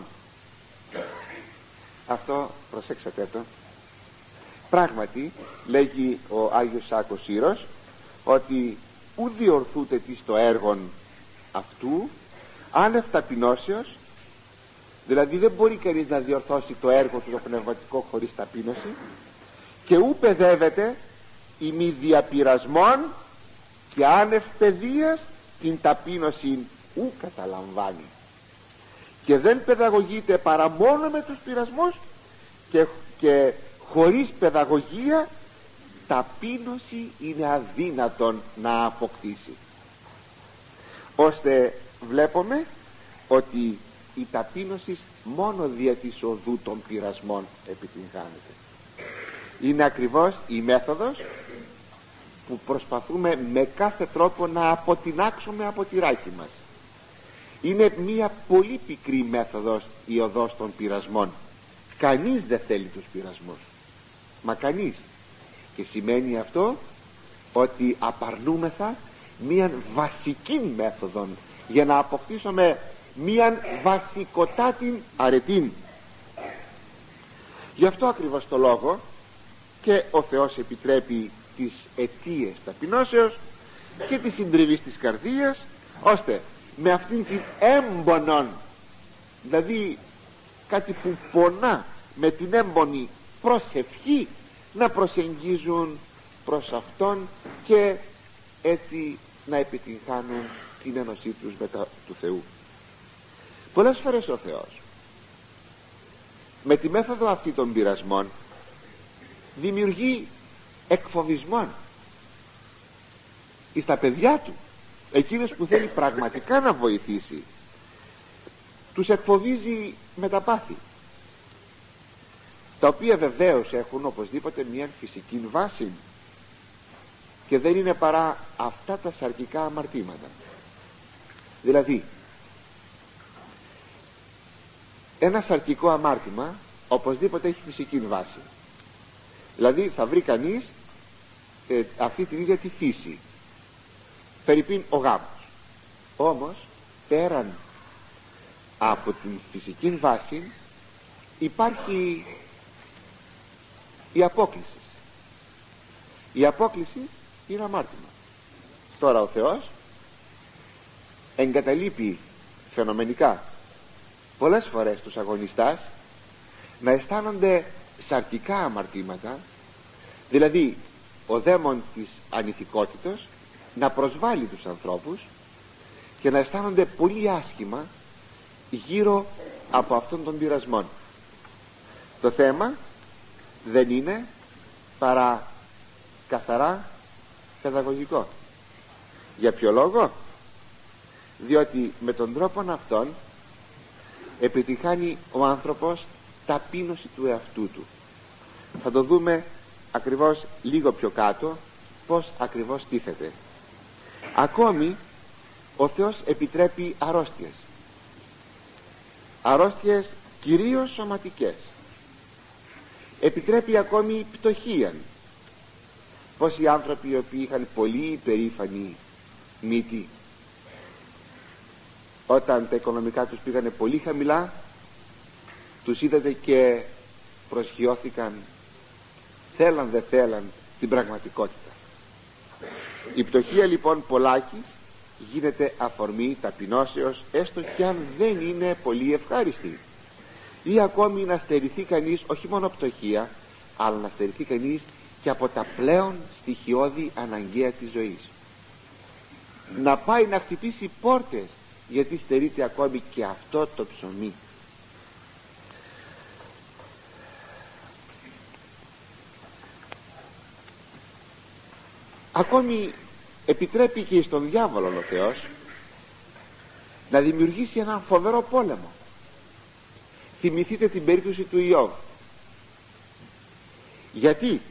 Αυτό προσέξατε το. Πράγματι λέγει ο Άγιος Σάκος Σύρος ότι ου διορθούτε τι στο έργον αυτού άνευ ταπεινώσεως Δηλαδή δεν μπορεί κανείς να διορθώσει το έργο του το πνευματικό χωρίς ταπείνωση, και ου παιδεύεται η μη διαπειρασμών και άνευ παιδείας την ταπείνωση ου καταλαμβάνει, και δεν παιδαγωγείται παρά μόνο με τους πειρασμούς, και, και χωρίς παιδαγωγία ταπείνωση είναι αδύνατον να αποκτήσει. Ώστε βλέπουμε ότι η ταπείνωση μόνο δια της οδού των πειρασμών επιτυγχάνεται. Είναι ακριβώς η μέθοδος που προσπαθούμε με κάθε τρόπο να αποτινάξουμε από τη ράχη μας. Είναι μια πολύ πικρή μέθοδος η οδός των πειρασμών. Κανείς δεν θέλει τους πειρασμούς, μα κανείς. Και σημαίνει αυτό ότι απαρνούμεθα μια βασική μέθοδο για να αποκτήσουμε μια βασικοτάτη αρετήν. Γι' αυτό ακριβώς το λόγο και ο Θεός επιτρέπει τις αιτίες ταπεινώσεως και τη συντριβή της καρδίας, ώστε με αυτήν την έμπονον, δηλαδή κάτι που πονά, με την έμπονη προσευχή να προσεγγίζουν προς Αυτόν και έτσι να επιτυγχάνουν την ένωσή τους με τα του Θεού. Πολλές φορές ο Θεός με τη μέθοδο αυτή των πειρασμών δημιουργεί εκφοβισμόν εις τα παιδιά του, εκείνους που θέλει πραγματικά να βοηθήσει. Τους εκφοβίζει με τα πάθη, τα οποία βεβαίως έχουν οπωσδήποτε μια φυσική βάση, και δεν είναι παρά αυτά τα σαρκικά αμαρτήματα. Δηλαδή ένα σαρκικό αμάρτημα οπωσδήποτε έχει φυσική βάση. Δηλαδή θα βρει κανείς ε, αυτή την ίδια τη φύση, φερειπίν ο γάμος. Όμως πέραν από την φυσική βάση υπάρχει η απόκληση. Η απόκληση είναι αμάρτημα. Τώρα ο Θεός εγκαταλείπει φαινομενικά πολλές φορές τους αγωνιστάς να αισθάνονται σαρκικά αμαρτήματα, δηλαδή ο δαίμον της ανηθικότητος να προσβάλλει τους ανθρώπους και να αισθάνονται πολύ άσχημα γύρω από αυτόν τον πειρασμό. Το θέμα δεν είναι παρά καθαρά παιδαγωγικό. Για ποιο λόγο? Διότι με τον τρόπο αυτόν επιτυχάνει ο άνθρωπος ταπείνωση του εαυτού του. Θα το δούμε ακριβώς λίγο πιο κάτω πως ακριβώς τίθεται. Ακόμη ο Θεός επιτρέπει αρρώστιες, αρρώστιες κυρίως σωματικές. Επιτρέπει ακόμη πτωχίαν. Πως οι άνθρωποι οι οποίοι είχαν πολύ υπερήφανη μύτη, όταν τα οικονομικά τους πήγανε πολύ χαμηλά, τους είδατε και προσχιώθηκαν, θέλαν δεν θέλαν, την πραγματικότητα. Η πτωχία λοιπόν πολλάκι γίνεται αφορμή ταπεινώσεως, έστω κι αν δεν είναι πολύ ευχάριστη, ή ακόμη να στερηθεί κανείς όχι μόνο πτωχία, αλλά να στερηθεί κανείς και από τα πλέον στοιχειώδη αναγκαία της ζωής. Να πάει να χτυπήσει πόρτες, γιατί στερείται ακόμη και αυτό το ψωμί. Ακόμη επιτρέπει και στον διάβολο ο Θεός να δημιουργήσει έναν φοβερό πόλεμο. Θυμηθείτε την περίπτωση του Ιώβ. Γιατί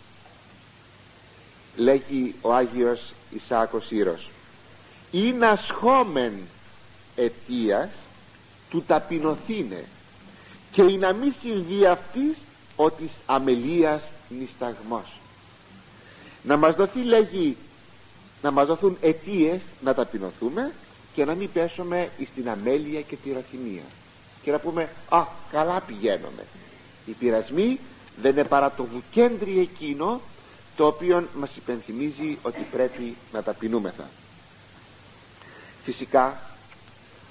λέγει ο Άγιος Ισαάκος Ήρος, είναι ασχόμεν αιτίας του ταπεινωθήνε, και η να μη συμβεί αυτής ο της αμελίας νησταγμός. Να μας δοθεί, λέγει, να μας δοθούν αιτίες να ταπεινωθούμε και να μην πέσουμε στην αμέλεια και τη ραθυμία και να πούμε α, καλά πηγαίνουμε. Οι πειρασμοί δεν είναι παρά το βουκέντρι εκείνο το οποίο μας υπενθυμίζει ότι πρέπει να ταπεινούμεθα. Φυσικά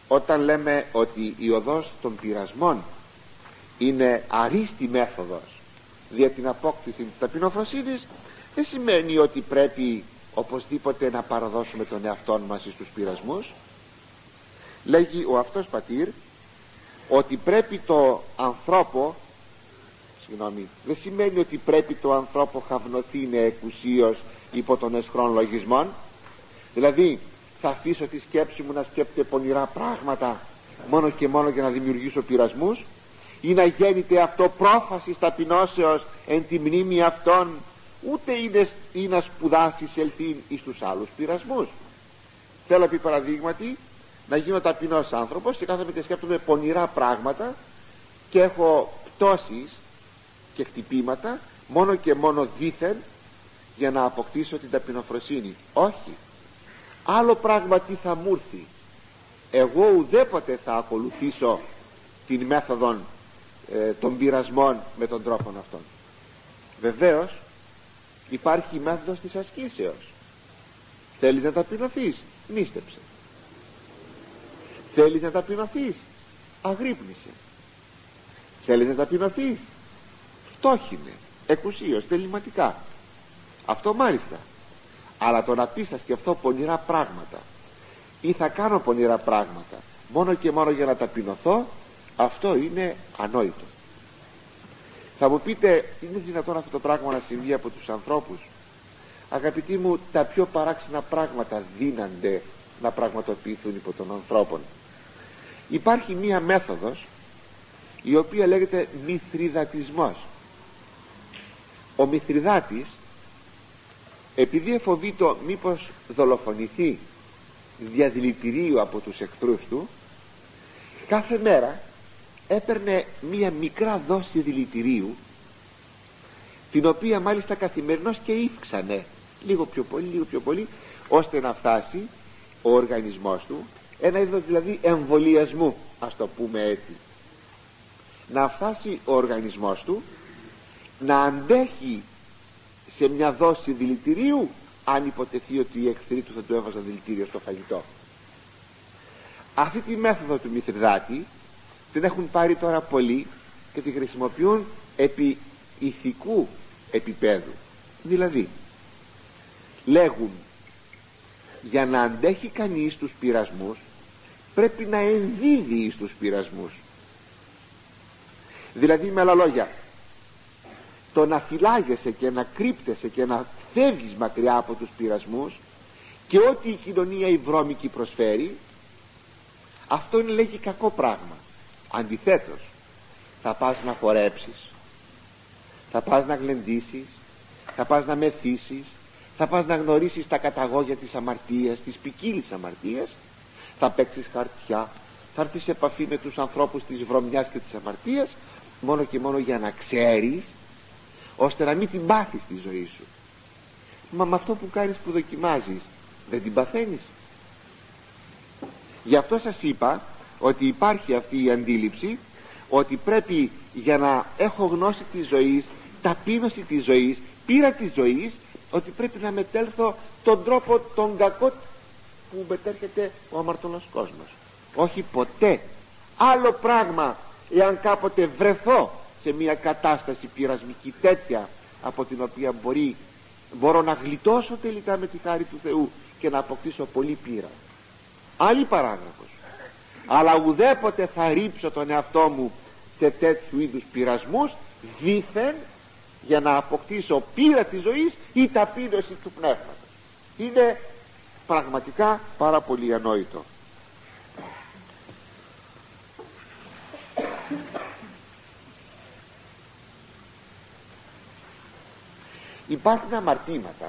όταν λέμε ότι η οδός των πειρασμών είναι αρίστη μέθοδος δια την απόκτηση της ταπεινοφροσύνης, δεν σημαίνει ότι πρέπει οπωσδήποτε να παραδώσουμε τον εαυτόν μας στους πειρασμούς. Λέγει ο αυτός πατήρ ότι πρέπει το ανθρώπο, συγγνώμη, δεν σημαίνει ότι πρέπει το ανθρώπο χαυνωθήνε εκουσίως υπό των εσχρών λογισμών. Δηλαδή θα αφήσω τη σκέψη μου να σκέπτεται πονηρά πράγματα μόνο και μόνο για να δημιουργήσω πειρασμούς, ή να γέννηται αυτό πρόφαση ταπεινώσεως εν τη μνήμη αυτών, ούτε είναι ή να σπουδάσει ελθύν εις τους άλλους πειρασμούς. Θέλω επί παραδείγματι να γίνω ταπεινός άνθρωπος και κάθομαι και σκέπτομαι πονηρά πράγματα και έχω πτώσεις και χτυπήματα μόνο και μόνο δήθεν για να αποκτήσω την ταπεινοφροσύνη. Όχι, άλλο πράγμα τι θα μου έρθει. Εγώ ουδέποτε θα ακολουθήσω την μέθοδον ε, των πειρασμών με τον τρόπο αυτόν. Βεβαίως υπάρχει η μέθοδος της ασκήσεως. Θέλεις να ταπεινωθείς, νήστεψε. Θέλεις να ταπεινωθείς, αγρύπνησε. Θέλεις να ταπεινωθείς, φτώχινε εκουσίως, θεληματικά. Αυτό μάλιστα. Αλλά το να πεις θα σκεφτώ πονηρά πράγματα ή θα κάνω πονηρά πράγματα μόνο και μόνο για να ταπεινωθώ, αυτό είναι ανόητο. Θα μου πείτε, είναι δυνατόν αυτό το πράγμα να συμβεί από τους ανθρώπους? Αγαπητοί μου, τα πιο παράξενα πράγματα δύνανται να πραγματοποιηθούν υπό των ανθρώπων. Υπάρχει μία μέθοδος η οποία λέγεται μηθριδατισμός. Ο Μηθριδάτης, επειδή εφοβείτο μήπως δολοφονηθεί δια δηλητηρίου από τους εχθρούς του, κάθε μέρα έπαιρνε μία μικρά δόση δηλητηρίου, την οποία μάλιστα καθημερινώς και ήφξανε λίγο πιο πολύ, λίγο πιο πολύ, ώστε να φτάσει ο οργανισμός του, ένα είδος δηλαδή εμβολιασμού, ας το πούμε έτσι, να φτάσει ο οργανισμός του να αντέχει σε μια δόση δηλητηρίου, αν υποτεθεί ότι οι εχθροί του θα του έβαζαν δηλητήριο στο φαγητό. Αυτή τη μέθοδο του Μηθριδάτη την έχουν πάρει τώρα πολλοί και τη χρησιμοποιούν επί ηθικού επίπεδου. Δηλαδή λέγουν, για να αντέχει κανείς τους πειρασμούς πρέπει να ενδίδει στους πειρασμούς. Δηλαδή με άλλα λόγια, το να φυλάγεσαι και να κρύπτεσαι και να φεύγεις μακριά από τους πειρασμούς και ό,τι η κοινωνία η βρώμικη προσφέρει, αυτό είναι, λέγει, κακό πράγμα. Αντιθέτως, θα πας να χορέψεις, θα πας να γλεντήσεις, θα πας να μεθύσεις, θα πας να γνωρίσεις τα καταγόγια της αμαρτίας, της ποικίλης αμαρτίας, θα παίξεις χαρτιά, θα έρθεις σε επαφή με τους ανθρώπους της βρωμιάς και της αμαρτίας, μόνο και μόνο για να ξέρεις, ώστε να μην την πάθεις τη ζωή σου. Μα με αυτό που κάνεις, που δοκιμάζεις, δεν την παθαίνεις? Γι' αυτό σας είπα ότι υπάρχει αυτή η αντίληψη ότι πρέπει, για να έχω γνώση της ζωής, ταπείνωση της ζωής, πείρα της ζωής, ότι πρέπει να μετέλθω τον τρόπο τον κακό που μετέρχεται ο αμαρτωλός κόσμος. Όχι ποτέ. Άλλο πράγμα εάν κάποτε βρεθώ σε μια κατάσταση πειρασμική τέτοια, από την οποία μπορεί, μπορώ να γλιτώσω τελικά με τη χάρη του Θεού και να αποκτήσω πολύ πείρα. Άλλη παράγραφος. Αλλά ουδέποτε θα ρίψω τον εαυτό μου σε τέτοιου είδους πειρασμούς δήθεν για να αποκτήσω πείρα της ζωής ή ταπείνωση του πνεύματος. Είναι πραγματικά πάρα πολύ ανόητο. Υπάρχουν αμαρτήματα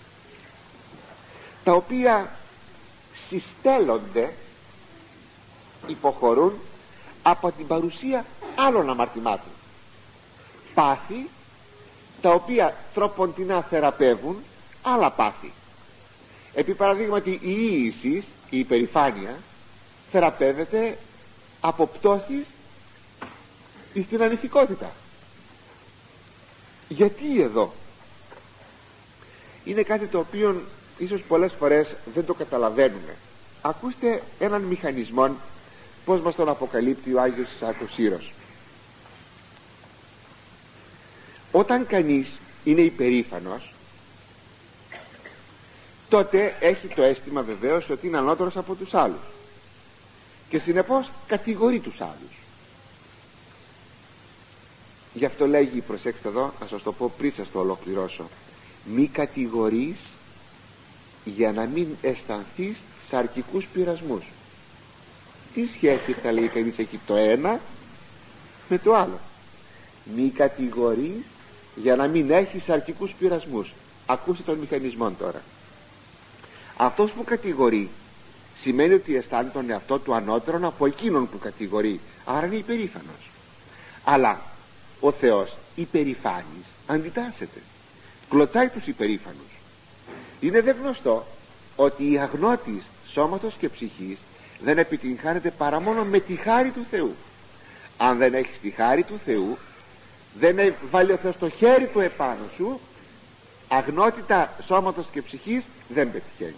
τα οποία συστέλλονται, υποχωρούν από την παρουσία άλλων αμαρτημάτων, πάθη τα οποία τροποντινά θεραπεύουν άλλα πάθη. Επί παραδείγματι η ίησης, η υπερηφάνεια, θεραπεύεται από πτώσεις στην ανηθικότητα. Γιατί εδώ? Είναι κάτι το οποίο ίσως πολλές φορές δεν το καταλαβαίνουμε. Ακούστε έναν μηχανισμό Πώς μας τον αποκαλύπτει ο Άγιος Ισάκος Σύρος? Όταν κανείς είναι υπερήφανος, τότε έχει το αίσθημα βεβαίως ότι είναι ανώτερος από τους άλλους και συνεπώς κατηγορεί τους άλλους. Γι' αυτό λέγει, προσέξτε εδώ, να σας το πω πριν σας το ολοκληρώσω, μη κατηγορείς για να μην αισθανθείς σαρκικούς πειρασμούς. Τι σχέση θα λέει κανείς έχει το ένα με το άλλο? Μη κατηγορείς για να μην έχεις σαρκικούς πειρασμούς. Ακούστε τον μηχανισμό τώρα. Αυτός που κατηγορεί σημαίνει ότι αισθάνεται τον εαυτό του ανώτερον από εκείνον που κατηγορεί, άρα είναι υπερήφανος. Αλλά ο Θεός υπερηφάνης αντιτάσσεται, κλωτσάει τους υπερήφανους. Είναι δε γνωστό ότι η αγνώτης σώματος και ψυχής δεν επιτυγχάνεται παρά μόνο με τη χάρη του Θεού. Αν δεν έχεις τη χάρη του Θεού, δεν βάλει ο Θεός το χέρι του επάνω σου, αγνότητα σώματος και ψυχής δεν πετυχαίνεις.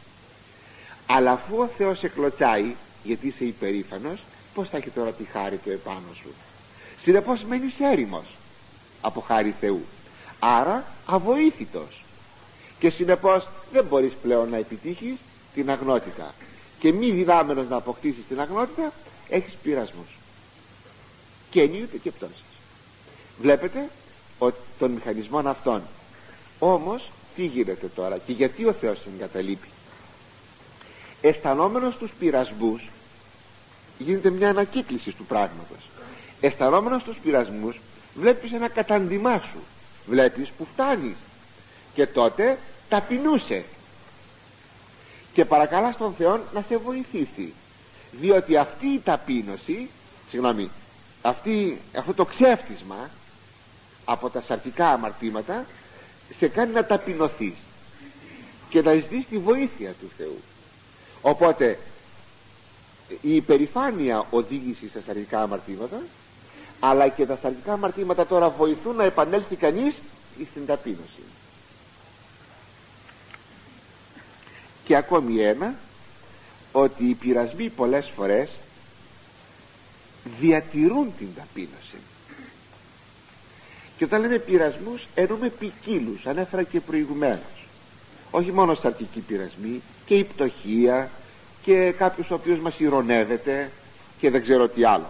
Αλλά αφού ο Θεός σε κλωτσάει γιατί είσαι υπερήφανος, πως θα έχει τώρα τη χάρη του επάνω σου? Συνεπώς μένεις έρημος από χάρη Θεού, άρα αβοήθητος, και συνεπώς δεν μπορείς πλέον να επιτύχεις την αγνότητα, και μη δυνάμενος να αποκτήσεις την αγνότητα έχεις πειρασμούς και ενίοτε και πτώσεις. Βλέπετε ότι τον μηχανισμό αυτόν. Όμως τι γίνεται τώρα και γιατί ο Θεός εγκαταλείπει? Αισθανόμενος τους πειρασμούς γίνεται μια ανακύκληση του πράγματος. Αισθανόμενος τους πειρασμούς βλέπεις ένα κατάντημά σου, βλέπεις που φτάνεις, και τότε ταπεινούσε και παρακαλά στον Θεό να σε βοηθήσει, διότι αυτή η ταπείνωση, συγγνώμη, αυτή, αυτό το ξέφτισμα από τα σαρκικά αμαρτήματα σε κάνει να ταπεινωθείς και να ζητείς τη βοήθεια του Θεού. Οπότε η υπερηφάνεια οδήγησε στα σαρκικά αμαρτήματα, αλλά και τα σαρκικά αμαρτήματα τώρα βοηθούν να επανέλθει κανείς στην ταπείνωση. Και ακόμη ένα, ότι οι πειρασμοί πολλές φορές διατηρούν την ταπείνωση. Και όταν λέμε πειρασμούς εννοούμε ποικίλους, ανέφερα και προηγουμένως. Όχι μόνο σαρκικοί πειρασμοί, και η πτωχία, και κάποιος ο οποίος μας ειρωνεύεται, και δεν ξέρω τι άλλο.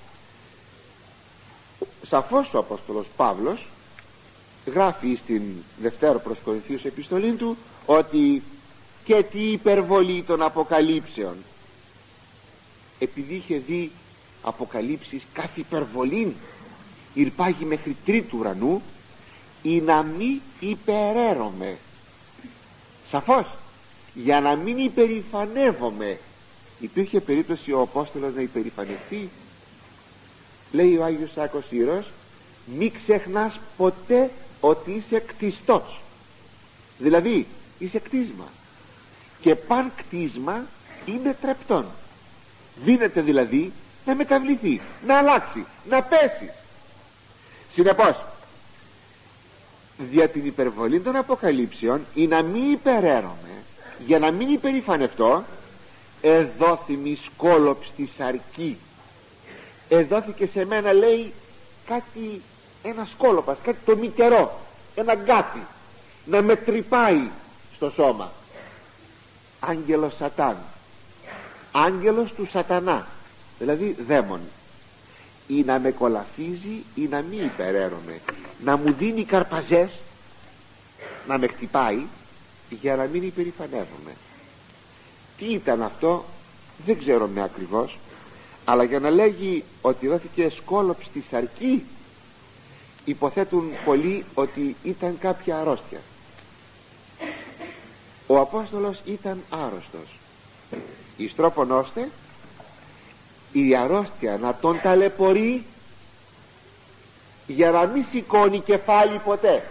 Σαφώς ο Απόστολος Παύλος γράφει στην Δευτέρα προς Κορινθίους επιστολή του ότι και τι υπερβολή των αποκαλύψεων, επειδή είχε δει αποκαλύψεις κάθε υπερβολήν, ηρπάγει μέχρι τρίτου ουρανού, ή να μη υπεραίρομαι. Σαφώς, για να μην υπερηφανεύομαι. Υπήρχε περίπτωση ο Απόστολος να υπερηφανευτεί? Λέει ο Άγιος Σάκος Σύρος, μη ξεχνάς ποτέ ότι είσαι κτιστός, δηλαδή είσαι κτίσμα, και παν κτίσμα είναι τρεπτόν. Δίνεται δηλαδή να μεταβληθεί, να αλλάξει, να πέσει. Συνεπώς, δια την υπερβολή των αποκαλύψεων, ή να μην υπεραίρομαι, για να μην υπερηφανευτώ, εδόθη σκόλοψη σαρκή. Εδόθηκε σε μένα, λέει, κάτι, ένα σκόλοπας, κάτι το μυτερό, ένα γκάτι, να με τρυπάει στο σώμα. Άγγελος Σατάν, άγγελος του σατανά, δηλαδή δαίμον. Ή να με κολαφίζει ή να μην υπεραίρομαι, να μου δίνει καρπαζές, να με χτυπάει, για να μην υπερηφανεύομαι. Τι ήταν αυτό δεν ξέρω με ακριβώς, αλλά για να λέγει ότι δόθηκε σκόλοψη στη σαρκή, υποθέτουν πολλοί ότι ήταν κάποια αρρώστια. Ο Απόστολος ήταν άρρωστος, εις τρόπον ώστε η αρρώστια να τον ταλαιπωρεί, για να μην σηκώνει κεφάλι ποτέ.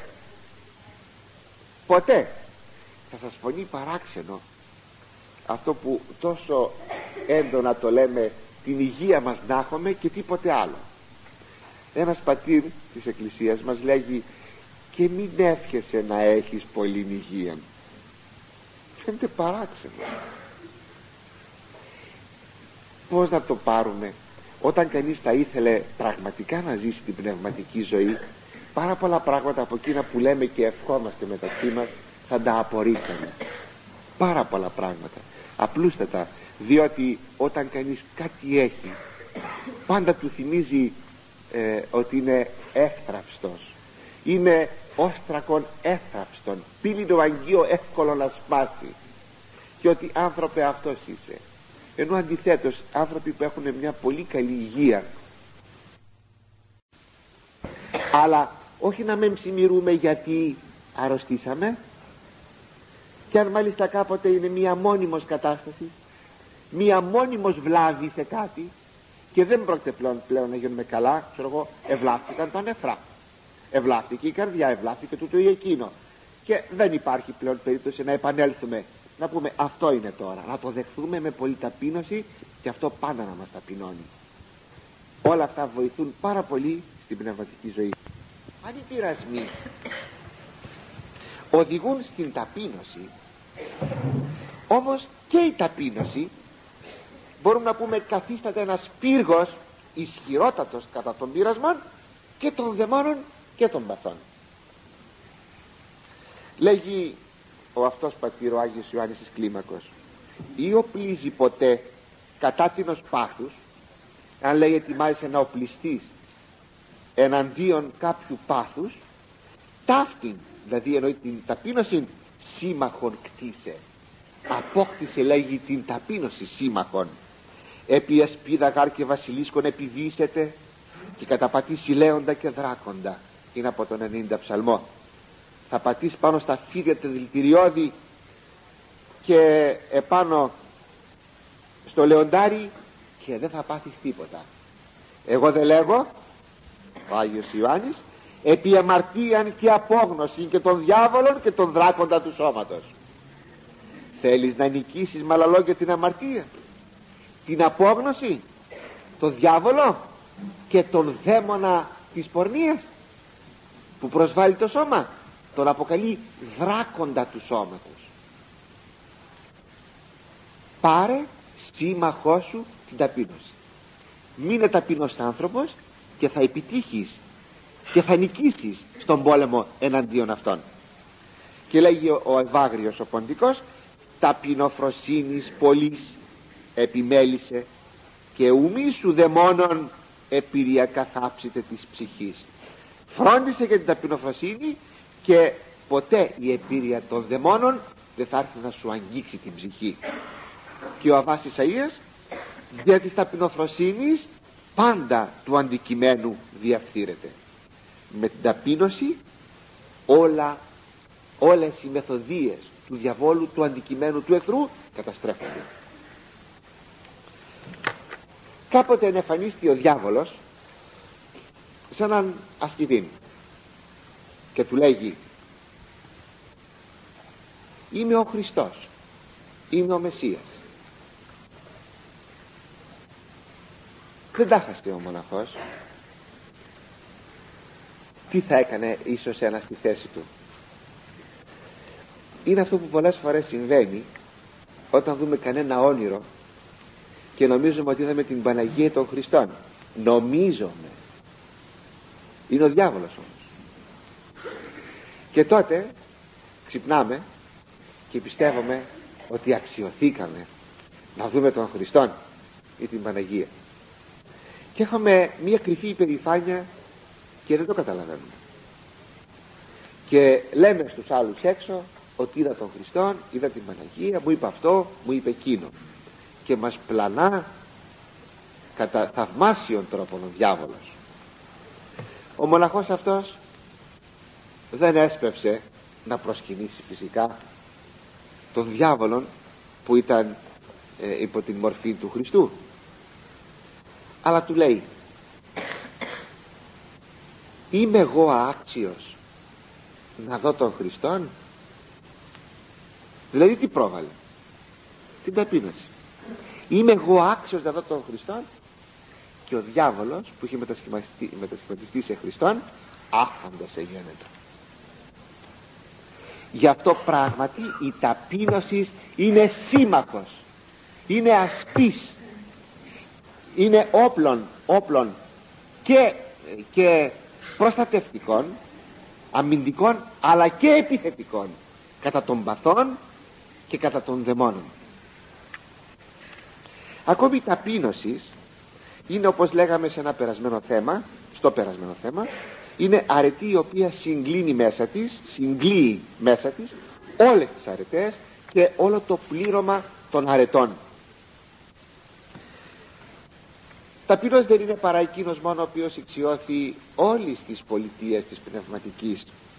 Ποτέ. Θα σας φωνεί παράξενο αυτό που τόσο έντονα το λέμε, την υγεία μας να έχουμε και τίποτε άλλο. Ένας πατήρ της Εκκλησίας μας λέγει, και μην εύχεσαι να έχεις πολλή υγεία. Φαίνεται παράξενο. Πώς να το πάρουμε? Όταν κανείς θα ήθελε πραγματικά να ζήσει την πνευματική ζωή, πάρα πολλά πράγματα από εκείνα που λέμε και ευχόμαστε μεταξύ μας θα τα απορρίπταμε. Πάρα πολλά πράγματα, απλούστατα, διότι όταν κανείς κάτι έχει, πάντα του θυμίζει ε, ότι είναι εύθραυστος, είναι όστρακον εύθραυστον, πύλη το αγγείο εύκολο να σπάσει, και ότι άνθρωπε αυτός είσαι. Ενώ αντιθέτως άνθρωποι που έχουν μια πολύ καλή υγεία, αλλά όχι να με ψημιρούμε γιατί αρρωστήσαμε, και αν μάλιστα κάποτε είναι μια μόνιμος κατάσταση, μια μόνιμος βλάβη σε κάτι, και δεν πρόκειται πλέον, πλέον να γίνουμε καλά, ξέρω εγώ, ευλάφθηκαν τα νεφρά, ευλάφθηκε η καρδιά, ευλάφθηκε τούτο ή εκείνο, και δεν υπάρχει πλέον περίπτωση να επανέλθουμε, να πούμε αυτό είναι τώρα, να το δεχθούμε με πολύ ταπείνωση, και αυτό πάντα να μας ταπεινώνει. Όλα αυτά βοηθούν πάρα πολύ στην πνευματική ζωή. Αν οι πειρασμοί οδηγούν στην ταπείνωση, όμως και η ταπείνωση μπορούμε να πούμε καθίσταται ένας πύργος ισχυρότατος κατά των πειρασμών και των δαιμόνων και των παθών. Λέγει ο αυτός πατήρ ο Άγιος Ιωάννης της Κλίμακος, ή οπλίζει ποτέ κατά τίνος πάθους, αν λέει ετοιμάζεσαι να οπλιστείς εναντίον κάποιου πάθους, ταύτην, δηλαδή εννοεί την ταπείνωση, σύμμαχον κτίσε. Απόκτησε, λέγει, την ταπείνωση σύμμαχον. Επί ασπίδα γάρ και βασιλίσκον επιβήσετε, και καταπατήσει λέοντα και δράκοντα. Είναι από τον ενενήντα ψαλμό. Θα πατήσει πάνω στα φίδια τα δηλητηριώδη και επάνω στο λεοντάρι, και δεν θα πάθεις τίποτα. Εγώ δεν λέγω, ο Άγιος Ιωάννης, επί αμαρτίαν και απόγνωση και των διάβολων και των δράκοντα του σώματος. Θέλεις να νικήσεις με άλλα λόγια την αμαρτία, την απόγνωση, τον διάβολο και τον δαίμονα της πορνείας που προσβάλλει το σώμα? Τον αποκαλεί δράκοντα του σώματος. Πάρε σύμμαχό σου την ταπείνωση. Μείνε ταπεινός άνθρωπος και θα επιτύχεις και θα νικήσεις στον πόλεμο εναντίον αυτών. Και λέγει ο Ευάγριος ο Ποντικός, ταπεινοφροσύνης πολλής επιμέλησε, και ουμίσου δαιμόνων επίρρεια καθάψετε της ψυχής. Φρόντισε για την ταπεινοφροσύνη, και ποτέ η επίρρεια των δαιμόνων δεν θα έρθει να σου αγγίξει την ψυχή. Και ο Αββάς Ισαΐας, δια της ταπεινοφροσύνης πάντα του αντικειμένου διαφθείρεται. Με την ταπείνωση όλα, όλες οι μεθοδίες του διαβόλου, του αντικειμένου του εχθρού καταστρέφονται. Κάποτε ενεφανίστηκε ο διάβολος σε έναν ασκητή και του λέγει, είμαι ο Χριστός, είμαι ο Μεσσίας. Δεν τα χάστε ο μοναχός. Τι θα έκανε ίσως ένα στη θέση του? Είναι αυτό που πολλές φορές συμβαίνει όταν δούμε κανένα όνειρο και νομίζουμε ότι είδαμε την Παναγία των Χριστών. Νομίζομαι. Είναι ο διάβολος όμως. Και τότε ξυπνάμε και πιστεύουμε ότι αξιωθήκαμε να δούμε τον Χριστόν ή την Παναγία, και έχουμε μια κρυφή υπερηφάνεια και δεν το καταλαβαίνουμε, και λέμε στους άλλους έξω ότι είδα τον Χριστόν, είδα την Παναγία, μου είπε αυτό, μου είπε εκείνο, και μας πλανά κατά θαυμάσιον τρόπον ο διάβολος. Ο μοναχός αυτός δεν έσπευσε να προσκυνήσει φυσικά τον διάβολον που ήταν ε, υπό την μορφή του Χριστού, αλλά του λέει, είμαι εγώ άξιος να δω τον Χριστόν? Δηλαδή τι πρόβαλε? Την ταπείνωση. Είμαι εγώ άξιος να δω τον Χριστόν? Και ο διάβολος που είχε μετασχηματιστεί, μετασχηματιστεί σε Χριστόν, άφαντος εγένετο. Γι' αυτό πράγματι η ταπείνωση είναι σύμμαχος, είναι ασπής, είναι όπλων, όπλων και, και προστατευτικών, αμυντικών, αλλά και επιθετικών κατά των παθών και κατά των δαιμόνων. Ακόμη η ταπείνωση είναι, όπως λέγαμε σε ένα περασμένο θέμα, στο περασμένο θέμα, είναι αρετή η οποία συγκλίνει μέσα της, συγκλείει μέσα της όλες τις αρετές και όλο το πλήρωμα των αρετών. Ταπεινός δεν είναι παρά εκείνος μόνο ο οποίος εξιώθη όλης της πολιτείας της πνευματικής.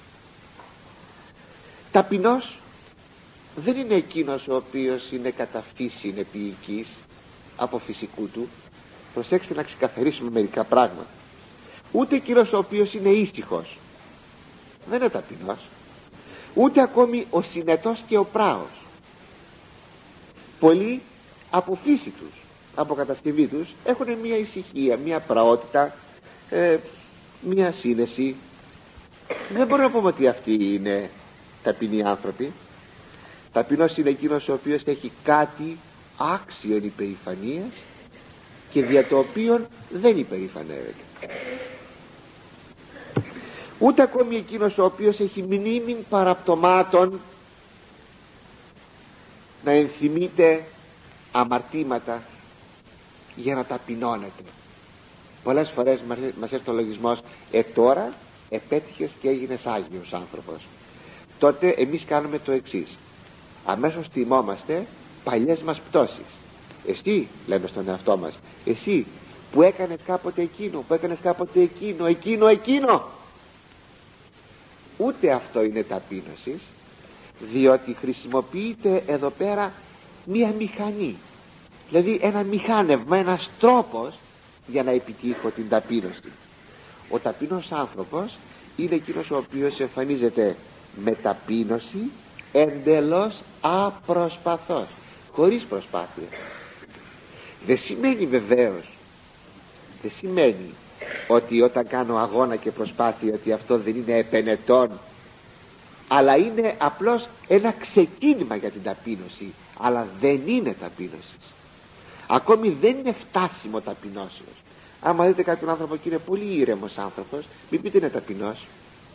Ταπεινός δεν είναι εκείνος ο οποίος είναι κατά φύση επίοικης από φυσικού του. Προσέξτε να ξεκαθαρίσουμε μερικά πράγματα. Ούτε εκείνος ο οποίος είναι ήσυχος δεν είναι ταπεινός. Ούτε ακόμη ο συνετός και ο πράος. Πολλοί από φύση τους, από κατασκευή τους, έχουν μια ησυχία, μια πραότητα, ε, μια σύνεση. Δεν μπορούμε να πούμε ότι αυτοί είναι ταπεινοί άνθρωποι. Ταπεινός είναι εκείνος ο οποίος έχει κάτι άξιον υπερηφανίας και δια το οποίον δεν υπερηφανεύεται. Ούτε ακόμη εκείνος ο οποίος έχει μνήμην παραπτωμάτων να ενθυμείται αμαρτήματα για να ταπεινώνεται. Πολλές φορές μας έρθει ο λογισμός, ε τώρα επέτυχες και έγινες Άγιος άνθρωπος. Τότε εμείς κάνουμε το εξής: αμέσως θυμόμαστε παλιές μας πτώσεις. Εσύ, λέμε στον εαυτό μας, εσύ που έκανες κάποτε εκείνο, που έκανες κάποτε εκείνο, εκείνο, εκείνο. Ούτε αυτό είναι ταπείνωση, διότι χρησιμοποιείται εδώ πέρα μία μηχανή, δηλαδή ένα μηχάνευμα, ένας τρόπος για να επιτύχω την ταπείνωση. Ο ταπεινός άνθρωπος είναι εκείνος ο οποίος εμφανίζεται με ταπείνωση εντελώς απροσπαθώς, χωρίς προσπάθεια. Δεν σημαίνει βεβαίως, δεν σημαίνει ότι όταν κάνω αγώνα και προσπάθεια ότι αυτό δεν είναι επενετών, αλλά είναι απλώς ένα ξεκίνημα για την ταπείνωση, αλλά δεν είναι ταπείνωση. Ακόμη δεν είναι φτάσιμο ταπεινώσεως. Άμα δείτε κάποιον άνθρωπο και είναι πολύ ήρεμος άνθρωπος, μην πείτε είναι ταπεινός.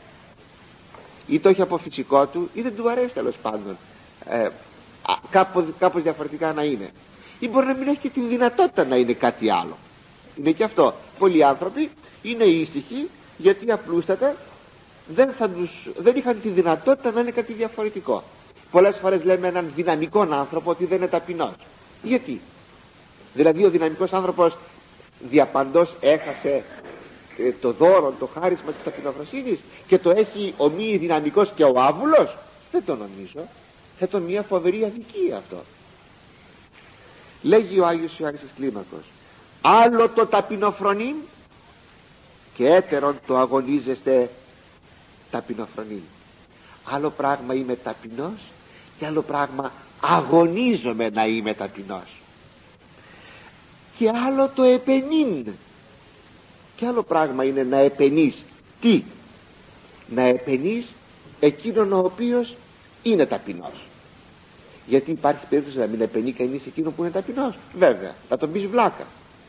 Ή το έχει από φυσικό του, ή δεν του αρέσει τέλος πάντων ε, κάπως, κάπως διαφορετικά να είναι. Ή μπορεί να μην έχει και τη δυνατότητα να είναι κάτι άλλο. Είναι και αυτό. Πολλοί άνθρωποι είναι ήσυχοι γιατί απλούστατα δεν, θα τους, δεν είχαν τη δυνατότητα να είναι κάτι διαφορετικό. Πολλές φορές λέμε έναν δυναμικό άνθρωπο ότι δεν είναι ταπεινός. Γιατί? Δηλαδή ο δυναμικός άνθρωπος διαπαντός έχασε ε, το δώρο, το χάρισμα της ταπεινοφροσύνης και το έχει ο μη δυναμικός και ο άβουλος? Δεν το νομίζω. Θα ήταν μια φοβερή αδικία αυτό. Λέγει ο Άγιος Ιωάννης Κλίμακος, άλλο το ταπεινοφρονήν και έτερον το αγωνίζεστε ταπεινοφρονήν. Άλλο πράγμα είμαι ταπεινός και άλλο πράγμα αγωνίζομαι να είμαι ταπεινός. Και άλλο το επενήν και άλλο πράγμα είναι να επενείς. Τι? Να επενείς εκείνον ο οποίος είναι ταπεινός. Γιατί υπάρχει περίπτωση να μην επενεί κανείς εκείνο που είναι ταπεινός? Βέβαια, θα τον πεις βλάκα.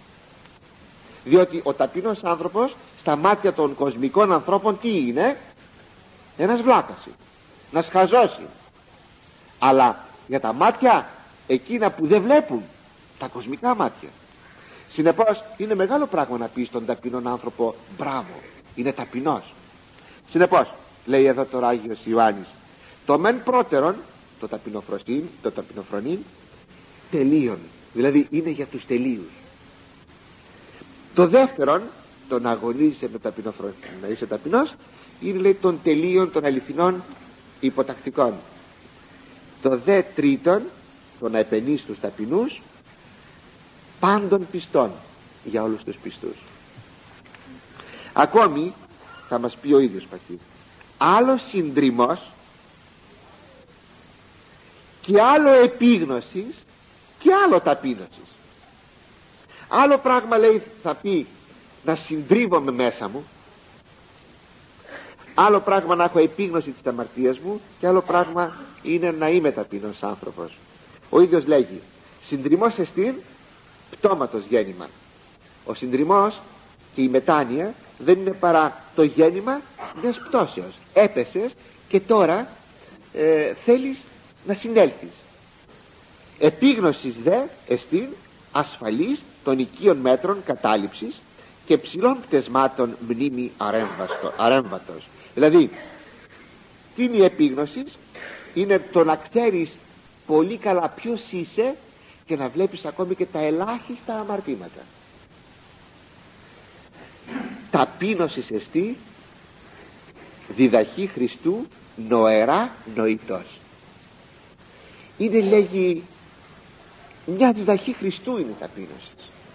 Διότι ο ταπεινός άνθρωπος στα μάτια των κοσμικών ανθρώπων τι είναι? Ένας βλάκας, να σχαζώσει. Αλλά για τα μάτια εκείνα που δεν βλέπουν, τα κοσμικά μάτια, συνεπώς είναι μεγάλο πράγμα να πεις τον ταπεινόν άνθρωπο μπράβο, είναι ταπεινός. Συνεπώς λέει εδώ τώρα Άγιος Ιωάννης, το μεν πρώτερον, το ταπεινοφροσύνη, το ταπεινοφρονήν τελείων, δηλαδή είναι για τους τελείους. Το δεύτερον, το να αγωνίζεσαι με ταπεινοφρονήν, να είσαι ταπεινός, είναι λέει των τελείων των αληθινών υποτακτικών. Το δε τρίτον, το να επενείς τους ταπεινούς πάντων πιστών, για όλους τους πιστούς. Ακόμη θα μας πει ο ίδιος παχύ, άλλο συντριμός και άλλο επίγνωσης και άλλο ταπείνωσης. Άλλο πράγμα λέει θα πει να συντρίβομαι μέσα μου, άλλο πράγμα να έχω επίγνωση της αμαρτίας μου και άλλο πράγμα είναι να είμαι ταπεινός άνθρωπος. Ο ίδιος λέγει, συντριμός εστίν πτώματος γέννημα. Ο συντριμμός και η μετάνοια δεν είναι παρά το γέννημα μιας πτώσεως. Έπεσες και τώρα ε, θέλεις να συνέλθεις. Επίγνωσης δε εστίν ασφαλής των οικείων μέτρων κατάληψης και ψηλών πτεσμάτων μνήμη αρέμβατος. Δηλαδή, τι είναι η επίγνωση? Είναι το να ξέρεις πολύ καλά ποιος είσαι και να βλέπεις ακόμη και τα ελάχιστα αμαρτήματα. Ταπείνωσης εστί διδαχή Χριστού νοερά νοητός. Είναι, λέγει, μια διδαχή Χριστού είναι η ταπείνωση,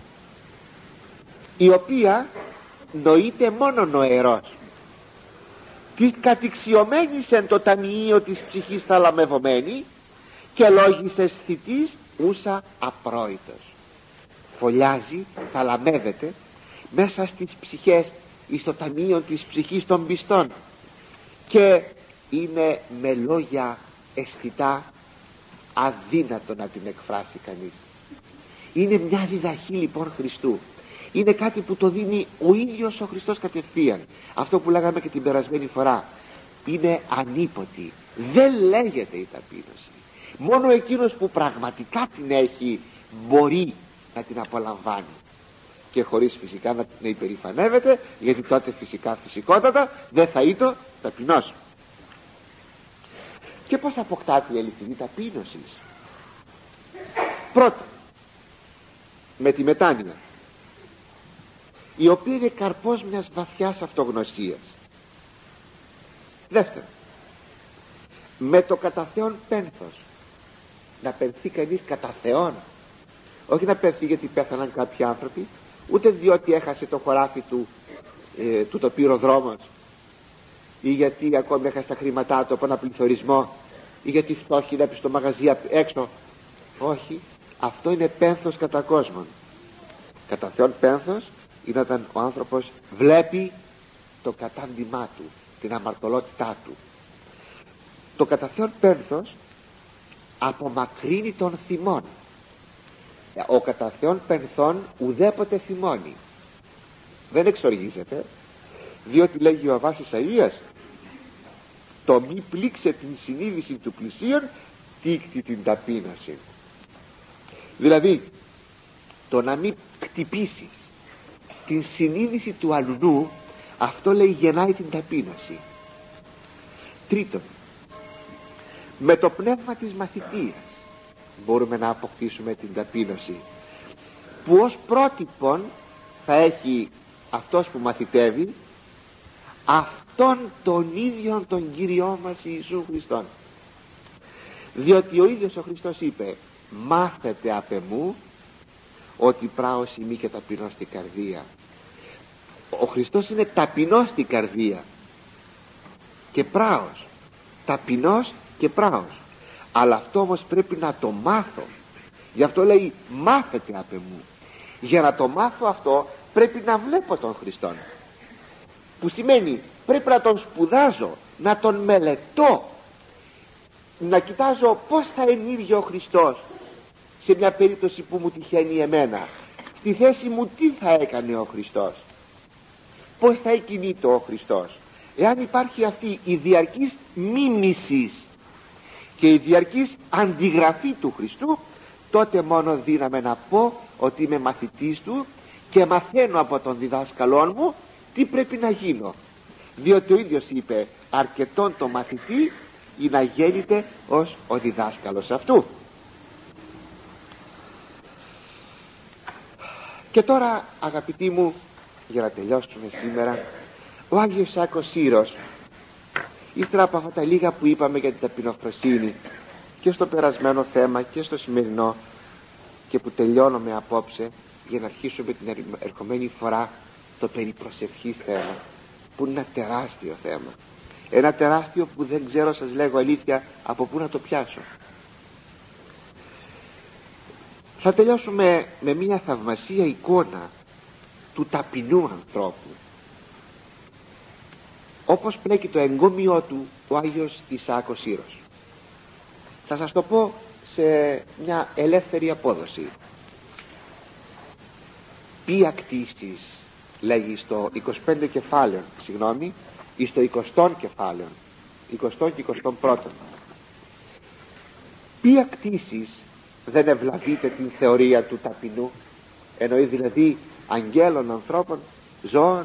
η οποία νοείται μόνο νοερός, της κατηξιωμένης εν το ταμείο της ψυχής θαλαμευωμένη και λόγισες θητής ούσα απρόητος. Φωλιάζει, θαλαμεύεται μέσα στις ψυχές, εις το ταμείο της ψυχής των πιστών, και είναι με λόγια αισθητά αδύνατο να την εκφράσει κανείς. Είναι μια διδαχή λοιπόν Χριστού. Είναι κάτι που το δίνει ο ίδιος ο Χριστός κατευθείαν. Αυτό που λέγαμε και την περασμένη φορά, είναι ανίποτη, δεν λέγεται η ταπείνωση. Μόνο εκείνος που πραγματικά την έχει μπορεί να την απολαμβάνει, και χωρίς φυσικά να την υπερηφανεύεται, γιατί τότε φυσικά φυσικότατα δεν θα είτο ταπεινός. Και πώς αποκτάται η αληθινή ταπείνωση? Πρώτον, με τη μετάνοια, η οποία είναι καρπός μιας βαθιάς αυτογνωσίας. Δεύτερον, με το κατά Θεόν πένθος, να πενθεί κανείς κατά Θεόν, όχι να πενθεί γιατί πέθαναν κάποιοι άνθρωποι, ούτε διότι έχασε το χωράφι του, ε, του το πήρε ο δρόμος, ή γιατί ακόμη έχασε τα χρήματά του από ένα πληθωρισμό, ή γιατί φτώχυνε στο μαγαζί έξω. Όχι, αυτό είναι πένθος κατά κόσμον. Κατά Θεόν πένθος είναι όταν ο άνθρωπος βλέπει το κατάντημά του, την αμαρτωλότητά του. Το κατά Θεόν πένθος απομακρύνει τον θυμόν. Ο κατά Θεόν πενθών ουδέποτε θυμώνει, δεν εξοργίζεται, διότι λέγει ο Αββάς Ισαΐας, το μη πλήξε την συνείδηση του πλησίον τίκτη την ταπείνωση. Δηλαδή, το να μην χτυπήσεις την συνείδηση του αλλουνού, αυτό, λέει, γεννάει την ταπείνωση. Τρίτον, με το πνεύμα της μαθητείας μπορούμε να αποκτήσουμε την ταπείνωση, που ως πρότυπον θα έχει αυτός που μαθητεύει αυτόν τον ίδιον τον Κύριό μας Ιησού Χριστόν. Διότι ο ίδιος ο Χριστός είπε, μάθετε απ' εμού ότι πράος ημί και ταπεινός στην καρδία. Ο Χριστός είναι ταπεινός στην καρδία και πράος, ταπεινός και πράος. Αλλά αυτό όμως πρέπει να το μάθω. Γι' αυτό λέει μάθετε απ' εμού. Για να το μάθω αυτό πρέπει να βλέπω τον Χριστόν, που σημαίνει πρέπει να τον σπουδάζω, να τον μελετώ, να κοιτάζω πως θα ενήργε ο Χριστός σε μια περίπτωση που μου τυχαίνει εμένα. Στη θέση μου τι θα έκανε ο Χριστός, πως θα εκκινείται ο Χριστός. Εάν υπάρχει αυτή η διαρκής μίμησης και η διαρκής αντιγραφή του Χριστού, τότε μόνο δύναμαι να πω ότι είμαι μαθητής του και μαθαίνω από τον διδάσκαλό μου τι πρέπει να γίνω. Διότι ο ίδιος είπε, αρκετόν το μαθητή ή να γέννηται ως ο διδάσκαλος αυτού. Και τώρα, αγαπητοί μου, για να τελειώσουμε σήμερα, ο Άγιος Σάκος Σύρος, ύστερα από αυτά τα λίγα που είπαμε για την ταπεινοφροσύνη και στο περασμένο θέμα και στο σημερινό, και που τελειώνουμε απόψε για να αρχίσουμε την ερχομένη φορά το περί προσευχής θέμα, που είναι ένα τεράστιο θέμα, ένα τεράστιο που δεν ξέρω, σας λέγω αλήθεια, από πού να το πιάσω. Θα τελειώσουμε με μια θαυμασία εικόνα του ταπεινού ανθρώπου, όπως πλέκει το εγκόμιό του ο Άγιος Ισάκος Σύρος. Θα σας το πω σε μια ελεύθερη απόδοση. ποια κτήσεις, λέγει στο είκοσι πέντε κεφάλαιο, συγγνώμη, ή στο εικοστό κεφάλαιο, εικοστό και εικοστό πρώτο. Ποια κτήσεις δεν ευλαβείτε την θεωρία του ταπεινού, εννοεί δηλαδή αγγέλων, ανθρώπων, ζώων.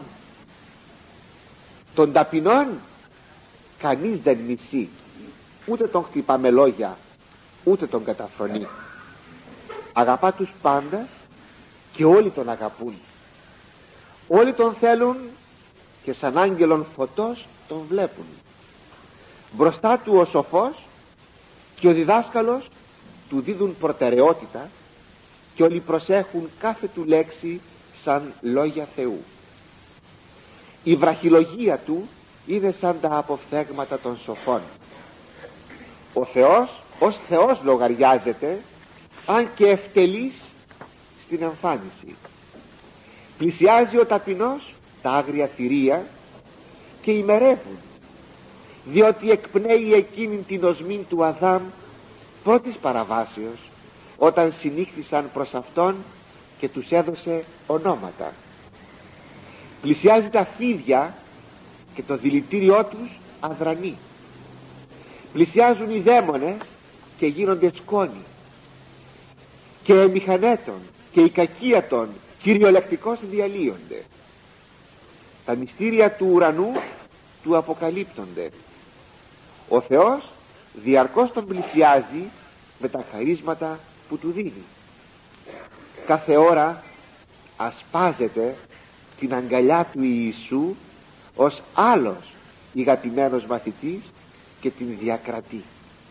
Των ταπεινών κανείς δεν μισεί, ούτε τον χτυπά με λόγια, ούτε τον καταφρονεί. Αγαπά τους πάντας και όλοι τον αγαπούν. Όλοι τον θέλουν και σαν άγγελον φωτός τον βλέπουν. Μπροστά του ο σοφός και ο διδάσκαλος του δίδουν προτεραιότητα και όλοι προσέχουν κάθε του λέξη σαν λόγια Θεού. Η βραχυλογία του είναι σαν τα αποφθέγματα των σοφών. Ο Θεός ως Θεός λογαριάζεται, αν και ευτελής στην εμφάνιση. Πλησιάζει ο ταπεινός τα άγρια θηρία και ημερεύουν, διότι εκπνέει εκείνη την οσμή του Αδάμ πρώτης παραβάσεως, όταν συνήχθησαν προς αυτόν και τους έδωσε ονόματα. Πλησιάζει τα φίδια και το δηλητήριό τους αδρανεί. Πλησιάζουν οι δαίμονες και γίνονται σκόνη, και οι μηχανέτων και η κακία των κυριολεκτικώς διαλύονται. Τα μυστήρια του ουρανού του αποκαλύπτονται. Ο Θεός διαρκώς τον πλησιάζει με τα χαρίσματα που του δίνει. Κάθε ώρα ασπάζεται την αγκαλιά του Ιησού ως άλλος ηγαπημένος μαθητής και την διακρατεί.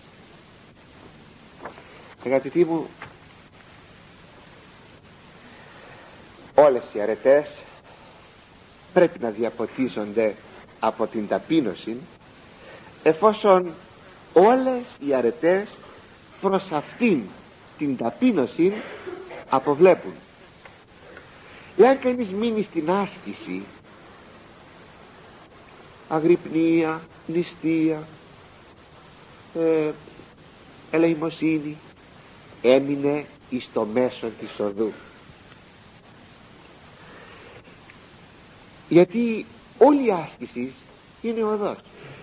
Αγαπητοί μου, όλες οι αρετές πρέπει να διαποτίζονται από την ταπείνωση, εφόσον όλες οι αρετές προς αυτήν την ταπείνωση αποβλέπουν. Εάν κανείς μείνει στην άσκηση, αγρυπνία, νηστεία, ε, ελεημοσύνη, έμεινε εις το μέσο της οδού. Γιατί όλη η άσκηση είναι οδός.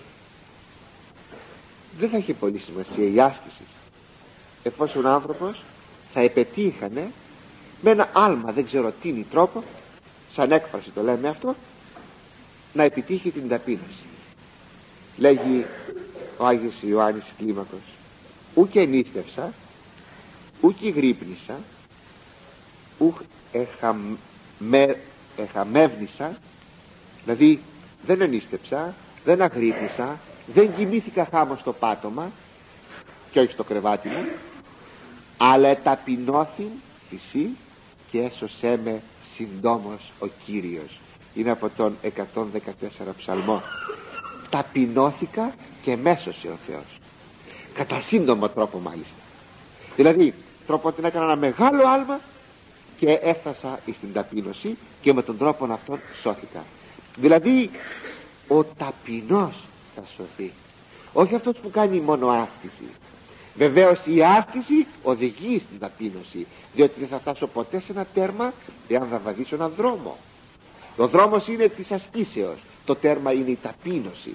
Δεν θα έχει πολύ σημασία η άσκηση, εφόσον ο άνθρωπος θα επετύχανε με ένα άλμα, δεν ξέρω τι είναι τρόπο, σαν έκφραση το λέμε αυτό, να επιτύχει την ταπείνωση. Λέγει ο Άγιος Ιωάννης Κλίμακος, ουκ ενίστευσα, ουκ γρύπνησα, ουκ εχαμε, εχαμεύνησα, δηλαδή δεν ενίστεψα, δεν αγρύπνησα, δεν κοιμήθηκα χάμω στο πάτωμα και όχι στο κρεβάτι μου, αλλά ταπεινώθην φυσί και έσωσέ με συντόμως ο Κύριος. Είναι από τον εκατόν δεκατέσσερα ψαλμό. Ταπεινώθηκα και μέσωσε ο Θεός, κατά σύντομο τρόπο μάλιστα. Δηλαδή τρόπο ότι έκανα ένα μεγάλο άλμα και έφτασα στην ταπείνωση και με τον τρόπο αυτόν σώθηκα. Δηλαδή ο ταπεινός θα σωθεί, όχι αυτός που κάνει μόνο άσκηση. Βεβαίως η άσκηση οδηγεί στην ταπείνωση, διότι δεν θα φτάσω ποτέ σε ένα τέρμα εάν θα βαδίσω έναν δρόμο. Ο δρόμος είναι της ασκήσεως, το τέρμα είναι η ταπείνωση.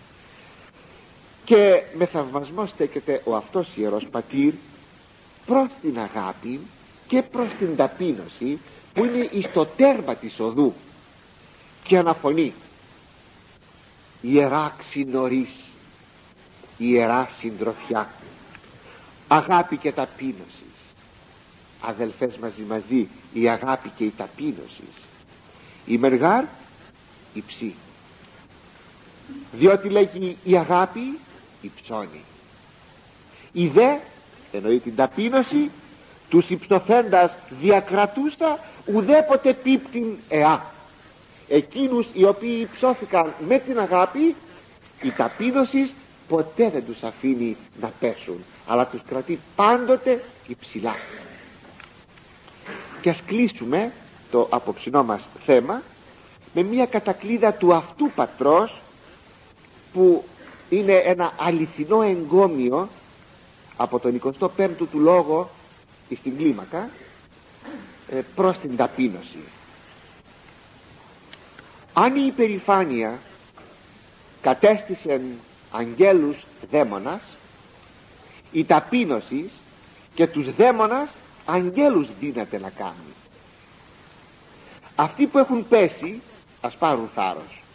Και με θαυμασμό στέκεται ο αυτός Ιερός Πατήρ προς την αγάπη και προς την ταπείνωση, που είναι εις το τέρμα της οδού, και αναφωνεί: ιερά ξινωρής, ιερά συντροφιά, αγάπη και ταπείνωση. Αδελφές μαζί μαζί, η αγάπη και η ταπείνωση. Η μεργάρ υψή, διότι λέγει η αγάπη υψώνει. Η δε, εννοεί την ταπείνωση, τους υψωθέντας διακρατούστα ουδέποτε πίπτην εά. Εκείνους οι οποίοι υψώθηκαν με την αγάπη, η ταπείνωση ποτέ δεν τους αφήνει να πέσουν, αλλά τους κρατεί πάντοτε υψηλά. Και ας κλείσουμε το απόψινό μας θέμα με μια κατακλείδα του αυτού πατρός, που είναι ένα αληθινό εγκόμιο από τον εικοστό πέμπτο του λόγο στην κλίμακα προς την ταπείνωση. Αν η υπερηφάνεια κατέστησε αγγέλους δαίμονας, η ταπείνωση και τους δαίμονας αγγέλους δύναται να κάνει. Αυτοί που έχουν πέσει ας πάρουν θάρρος,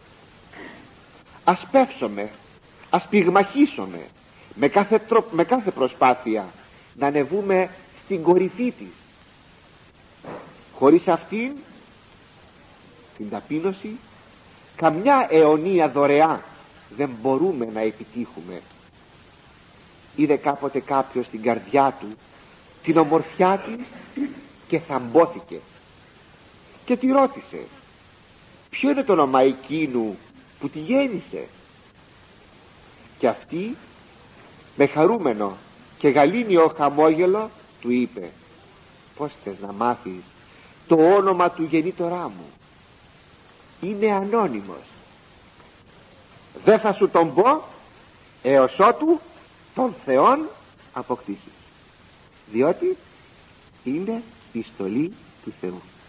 ας πέφσουμε, ας πυγμαχίσουμε με κάθε, τρο... με κάθε προσπάθεια να ανεβούμε στην κορυφή της. Χωρίς αυτήν την ταπείνωση καμιά αιωνία δωρεά δεν μπορούμε να επιτύχουμε. Είδε κάποτε κάποιος στην καρδιά του την ομορφιά της και θαμπόθηκε και τη ρώτησε, ποιο είναι το όνομα εκείνου που τη γέννησε? Και αυτή με χαρούμενο και γαλήνιο χαμόγελο του είπε, πώς θες να μάθεις το όνομα του γεννήτορά μου? Είναι ανώνυμος, δεν θα σου τον πω έως ότου τον Θεόν αποκτήσεις, διότι είναι η στολή του Θεού.